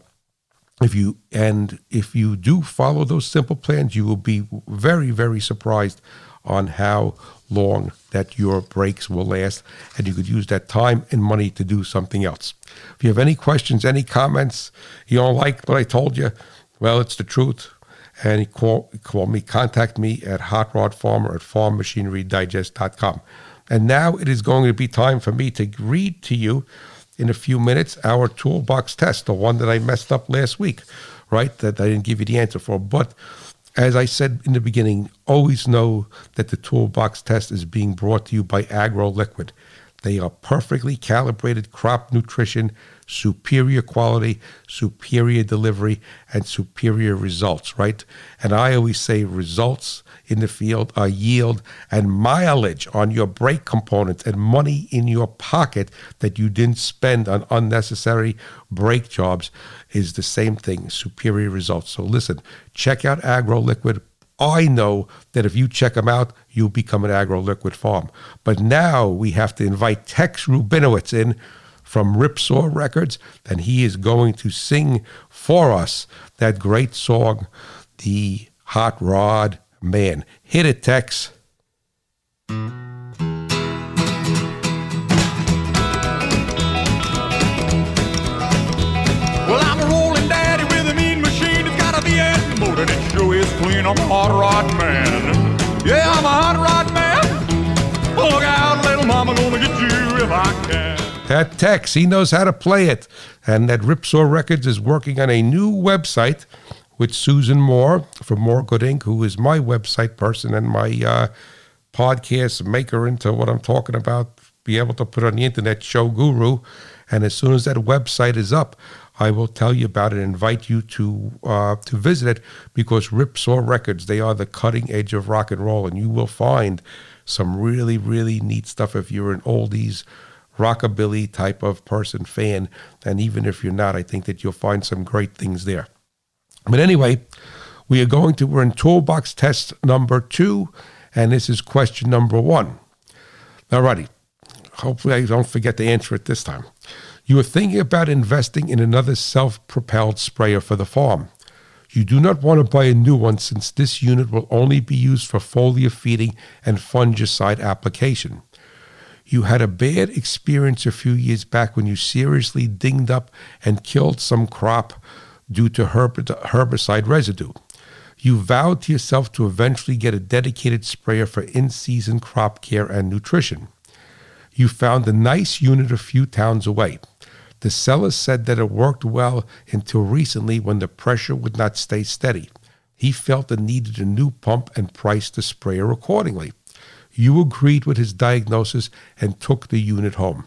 if you and if you do follow those simple plans, you will be very, very surprised on how long that your brakes will last, and you could use that time and money to do something else. If you have any questions, any comments, you don't like what I told you, well, it's the truth. And you call, call me, contact me at Hot Rod Farmer at farm machinery digest dot com. And now it is going to be time for me to read to you in a few minutes our toolbox test, the one that I messed up last week, right, that I didn't give you the answer for. But as I said in the beginning, always know that the toolbox test is being brought to you by AgroLiquid. They are perfectly calibrated crop nutrition, superior quality, superior delivery, and superior results, right? And I always say results in the field are yield and mileage on your brake components and money in your pocket that you didn't spend on unnecessary brake jobs is the same thing, superior results. So listen, check out AgroLiquid. I know that if you check them out, you'll become an AgroLiquid farm. But now we have to invite Tex Rubinowitz in from Ripsaw Records, and he is going to sing for us that great song, The Hot Rod Man. Hit it, Tex. Well, I'm a rolling daddy with a mean machine. It's gotta be a motor that sure is clean. I'm a hot rod man. Yeah, I'm a hot rod man. Look out, little mama, gonna get you if I can. That Tex, he knows how to play it. And that Ripsaw Records is working on a new website with Susan Moore from More Good Incorporated, who is my website person and my uh, podcast maker into what I'm talking about, be able to put on the internet, show guru. And as soon as that website is up, I will tell you about it and invite you to uh, to visit it, because Ripsaw Records, they are the cutting edge of rock and roll, and you will find some really, really neat stuff if you're an oldies, rockabilly type of person, fan. And even if you're not, I think that you'll find some great things there. But anyway, we are going to, we're in toolbox test number two, and this is question number one. Alrighty. Hopefully I don't forget to answer it this time. You are thinking about investing in another self-propelled sprayer for the farm. You do not want to buy a new one, since this unit will only be used for foliar feeding and fungicide application. You had a bad experience a few years back when you seriously dinged up and killed some crop due to herbicide residue. You vowed to yourself to eventually get a dedicated sprayer for in-season crop care and nutrition. You found a nice unit a few towns away. The seller said that it worked well until recently, when the pressure would not stay steady. He felt it needed a new pump and priced the sprayer accordingly. You agreed with his diagnosis and took the unit home.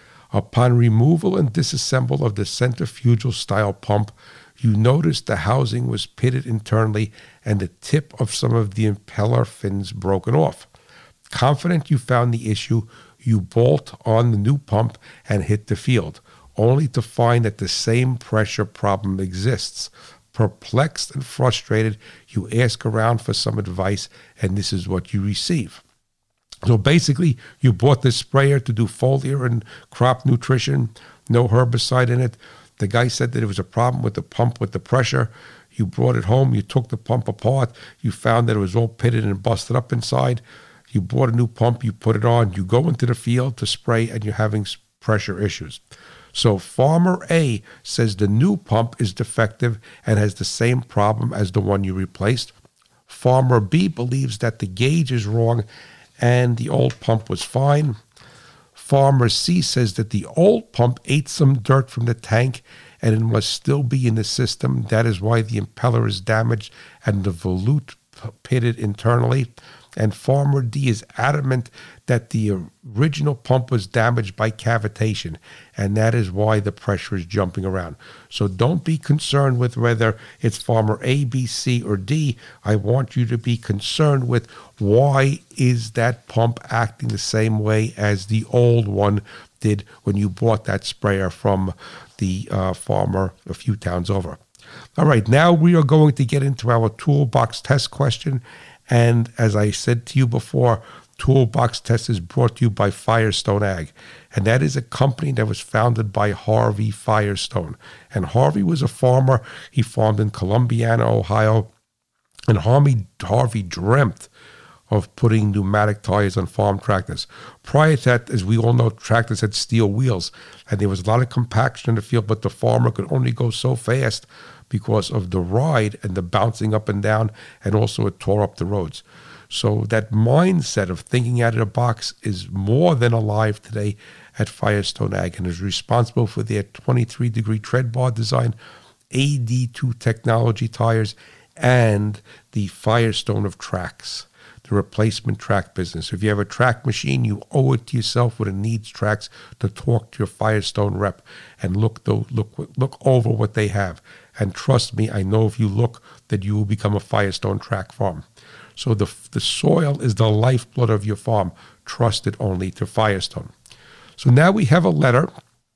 Upon removal and disassemble of the centrifugal-style pump, you noticed the housing was pitted internally and the tip of some of the impeller fins broken off. Confident you found the issue, you bolt on the new pump and hit the field, only to find that the same pressure problem exists. Perplexed and frustrated, you ask around for some advice, and this is what you receive. So basically, you bought this sprayer to do foliar and crop nutrition, no herbicide in it. The guy said that it was a problem with the pump, with the pressure. You brought it home, you took the pump apart, you found that it was all pitted and busted up inside. You bought a new pump, you put it on, you go into the field to spray, and you're having pressure issues. So Farmer A says the new pump is defective and has the same problem as the one you replaced. Farmer B believes that the gauge is wrong and the old pump was fine. Farmer C says that the old pump ate some dirt from the tank and it must still be in the system. That is why the impeller is damaged and the volute pitted internally. And Farmer D is adamant that the original pump was damaged by cavitation, and that is why the pressure is jumping around. So don't be concerned with whether it's Farmer A, B, C, or D. I want you to be concerned with why is that pump acting the same way as the old one did when you bought that sprayer from the uh, farmer a few towns over. All right, now we are going to get into our toolbox test question. And as I said to you before, Toolbox Test is brought to you by Firestone Ag. And that is a company that was founded by Harvey Firestone. And Harvey was a farmer. He farmed in Columbiana, Ohio. And Harvey, Harvey dreamt of putting pneumatic tires on farm tractors. Prior to that, as we all know, tractors had steel wheels. And there was a lot of compaction in the field, but the farmer could only go so fast because of the ride and the bouncing up and down, and also it tore up the roads. So that mindset of thinking out of the box is more than alive today at Firestone Ag, and is responsible for their twenty-three degree tread bar design, A D two technology tires, and the Firestone of tracks, the replacement track business. If you have a track machine, you owe it to yourself when it needs tracks to talk to your Firestone rep and look the, look look over what they have. And trust me, I know if you look that you will become a Firestone track farm. So the the soil is the lifeblood of your farm. Trust it only to Firestone. So now we have a letter,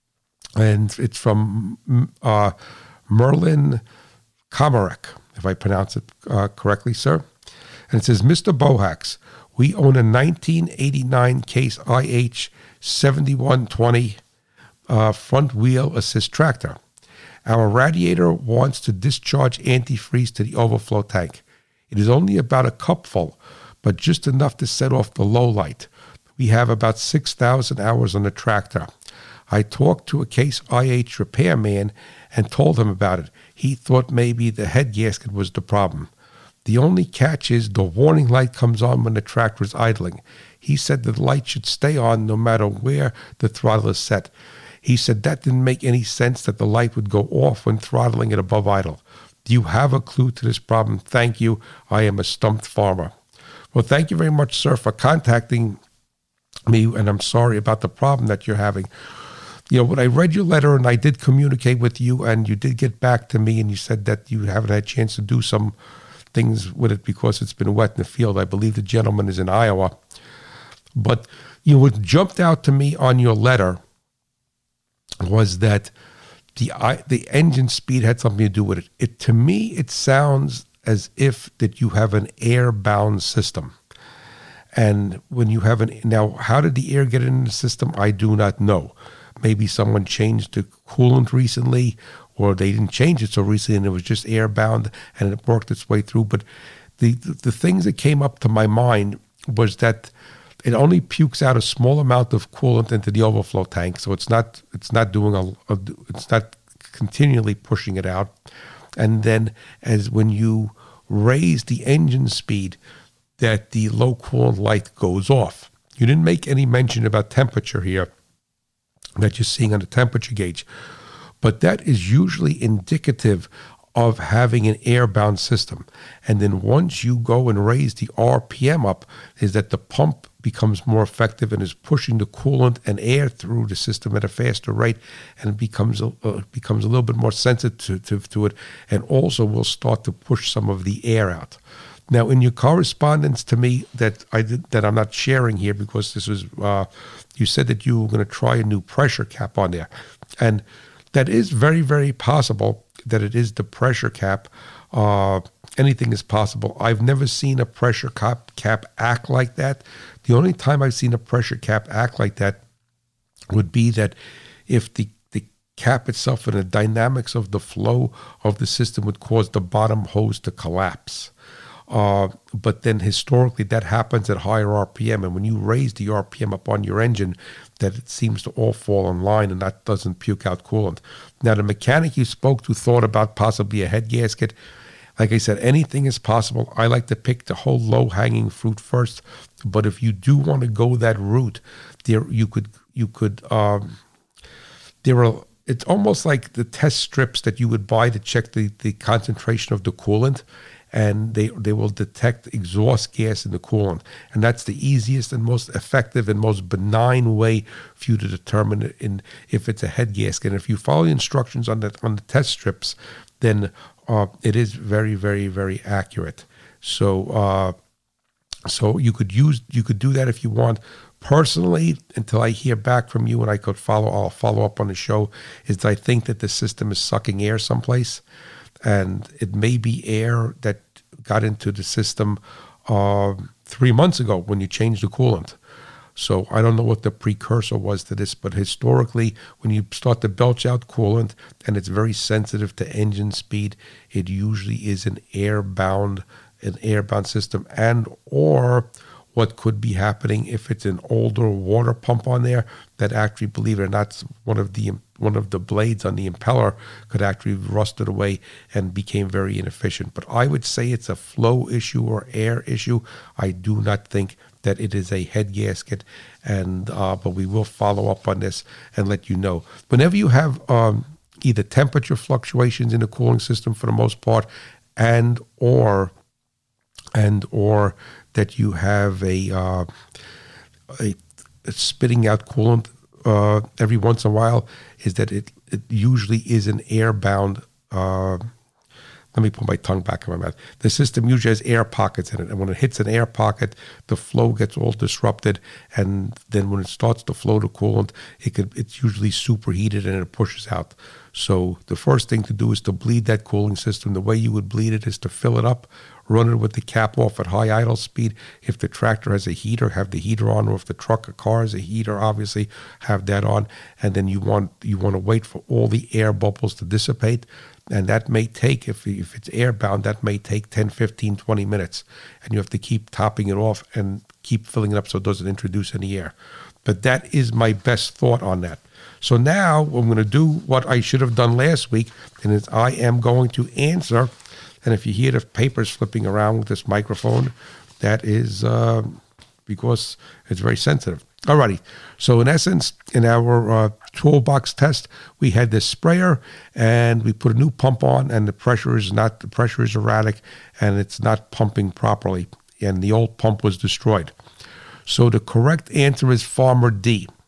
and it's from uh, Merlin Komarek, if I pronounce it uh, correctly, sir. And it says, Mister Bohacs, we own a nineteen eighty-nine Case I H seventy-one twenty uh, front wheel assist tractor. Our radiator wants to discharge antifreeze to the overflow tank. It is only about a cupful, but just enough to set off the low light. We have about six thousand hours on the tractor. I talked to a Case I H repairman and told him about it. He thought maybe the head gasket was the problem. The only catch is the warning light comes on when the tractor is idling. He said the light should stay on no matter where the throttle is set. He said that didn't make any sense, that the light would go off when throttling it above idle. Do you have a clue to this problem? Thank you. I am a stumped farmer. Well, thank you very much, sir, for contacting me, and I'm sorry about the problem that you're having. you know, when I read your letter and I did communicate with you and you did get back to me and you said that you haven't had a chance to do some things with it because it's been wet in the field. I believe the gentleman is in Iowa. But you know, what jumped out to me on your letter was that the the engine speed had something to do with it. It to me, it sounds as if that you have an air-bound system. And when you have an, now, how did the air get in the system? I do not know. Maybe someone changed the coolant recently, or they didn't change it so recently and it was just air-bound and it worked its way through. But the, the, the things that came up to my mind was that it only pukes out a small amount of coolant into the overflow tank, so it's not it's not doing a, a it's not continually pushing it out. And then, as when you raise the engine speed, that the low coolant light goes off. You didn't make any mention about temperature here that you're seeing on the temperature gauge, but that is usually indicative of having an air-bound system. And then once you go and raise the R P M up, is that the pump becomes more effective and is pushing the coolant and air through the system at a faster rate, and it becomes a, uh, becomes a little bit more sensitive to, to it, and also will start to push some of the air out. Now, in your correspondence to me that I did, that I'm not sharing here because this was, uh, you said that you were going to try a new pressure cap on there, and that is very, very possible that it is the pressure cap. Uh, anything is possible. I've never seen a pressure cap cap act like that. The only time I've seen a pressure cap act like that would be that if the, the cap itself and the dynamics of the flow of the system would cause the bottom hose to collapse. Uh, but then historically that happens at higher R P M, and when you raise the R P M up on your engine, that it seems to all fall in line and that doesn't puke out coolant. Now, the mechanic you spoke to thought about possibly a head gasket. Like I said, anything is possible. I like to pick the whole low-hanging fruit first, but if you do want to go that route, there you could you could um, there are. It's almost like the test strips that you would buy to check the, the concentration of the coolant, and they they will detect exhaust gas in the coolant. And that's the easiest and most effective and most benign way for you to determine in, if it's a head gasket. And if you follow the instructions on the, on the test strips, then uh, it is very, very, very accurate. So uh, so you could use you could do that if you want. Personally, until I hear back from you and I could follow, I'll follow up on the show, is that I think that the system is sucking air someplace. And it may be air that got into the system uh, three months ago when you changed the coolant. So I don't know what the precursor was to this, but historically, when you start to belch out coolant and it's very sensitive to engine speed, it usually is an air-bound, an air-bound system. And or what could be happening if it's an older water pump on there that actually, believe it or not, one of the one of the blades on the impeller could actually rusted away and became very inefficient. But I would say it's a flow issue or air issue. I do not think that it is a head gasket, and uh, but we will follow up on this and let you know. Whenever you have um, either temperature fluctuations in the cooling system, for the most part, and or and or that you have a, uh, a, a spitting out coolant uh, every once in a while, is that it, it usually is an air-bound, uh, let me put my tongue back in my mouth. The system usually has air pockets in it, and when it hits an air pocket, the flow gets all disrupted, and then when it starts to flow the coolant, it could it's usually superheated and it pushes out. So the first thing to do is to bleed that cooling system. The way you would bleed it is to fill it up, run it with the cap off at high idle speed. If the tractor has a heater, have the heater on, or if the truck or car has a heater, obviously have that on. And then you want you want to wait for all the air bubbles to dissipate. And that may take, if, if it's airbound, that may take ten, fifteen, twenty minutes. And you have to keep topping it off and keep filling it up so it doesn't introduce any air. But that is my best thought on that. So now I'm going to do what I should have done last week, and is I am going to answer. And if you hear the papers flipping around with this microphone, that is uh, because it's very sensitive. Alrighty. So in essence, in our uh, toolbox test, we had this sprayer, and we put a new pump on, and the pressure is not the pressure is erratic, and it's not pumping properly, and the old pump was destroyed. So the correct answer is Farmer D.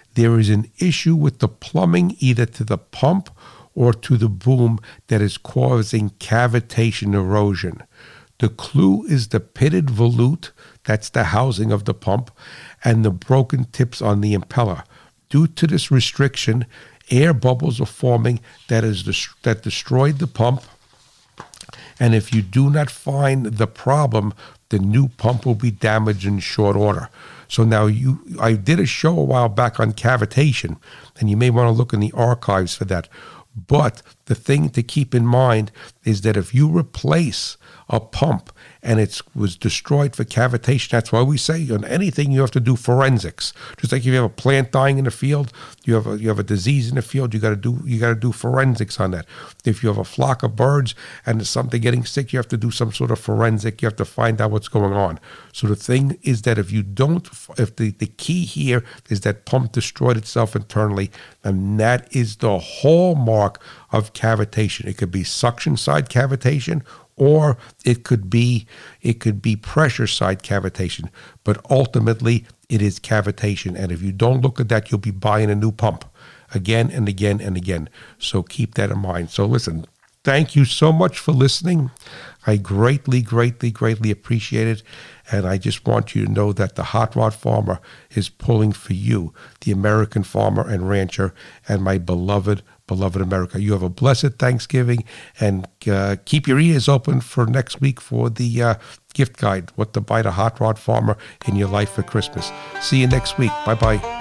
there is an issue with the plumbing, either to the pump or to the boom, that is causing cavitation erosion. The clue is the pitted volute, that's the housing of the pump, and the broken tips on the impeller. Due to this restriction, air bubbles are forming that is that destroyed the pump. And if you do not find the problem, the new pump will be damaged in short order. So now you, I did a show a while back on cavitation, and you may want to look in the archives for that. But the thing to keep in mind is that if you replace a pump and it was destroyed for cavitation, that's why we say on anything you have to do forensics. Just like if you have a plant dying in the field, you have a you have a disease in the field, you got to do you got to do forensics on that. If you have a flock of birds and there's something getting sick, you have to do some sort of forensic. You have to find out what's going on. So the thing is that if you don't, if the, the key here is that pump destroyed itself internally, and that is the hallmark of cavitation. It could be suction side cavitation, or it could be it could be pressure side cavitation. But ultimately, it is cavitation. And if you don't look at that, you'll be buying a new pump again and again and again. So keep that in mind. So listen, thank you so much for listening. I greatly, greatly, greatly appreciate it. And I just want you to know that the Hot Rod Farmer is pulling for you, the American farmer and rancher, and my beloved, beloved America. You have a blessed Thanksgiving, and uh, keep your ears open for next week for the uh, gift guide, what to buy the Hot Rod Farmer in your life for Christmas. See you next week. Bye-bye.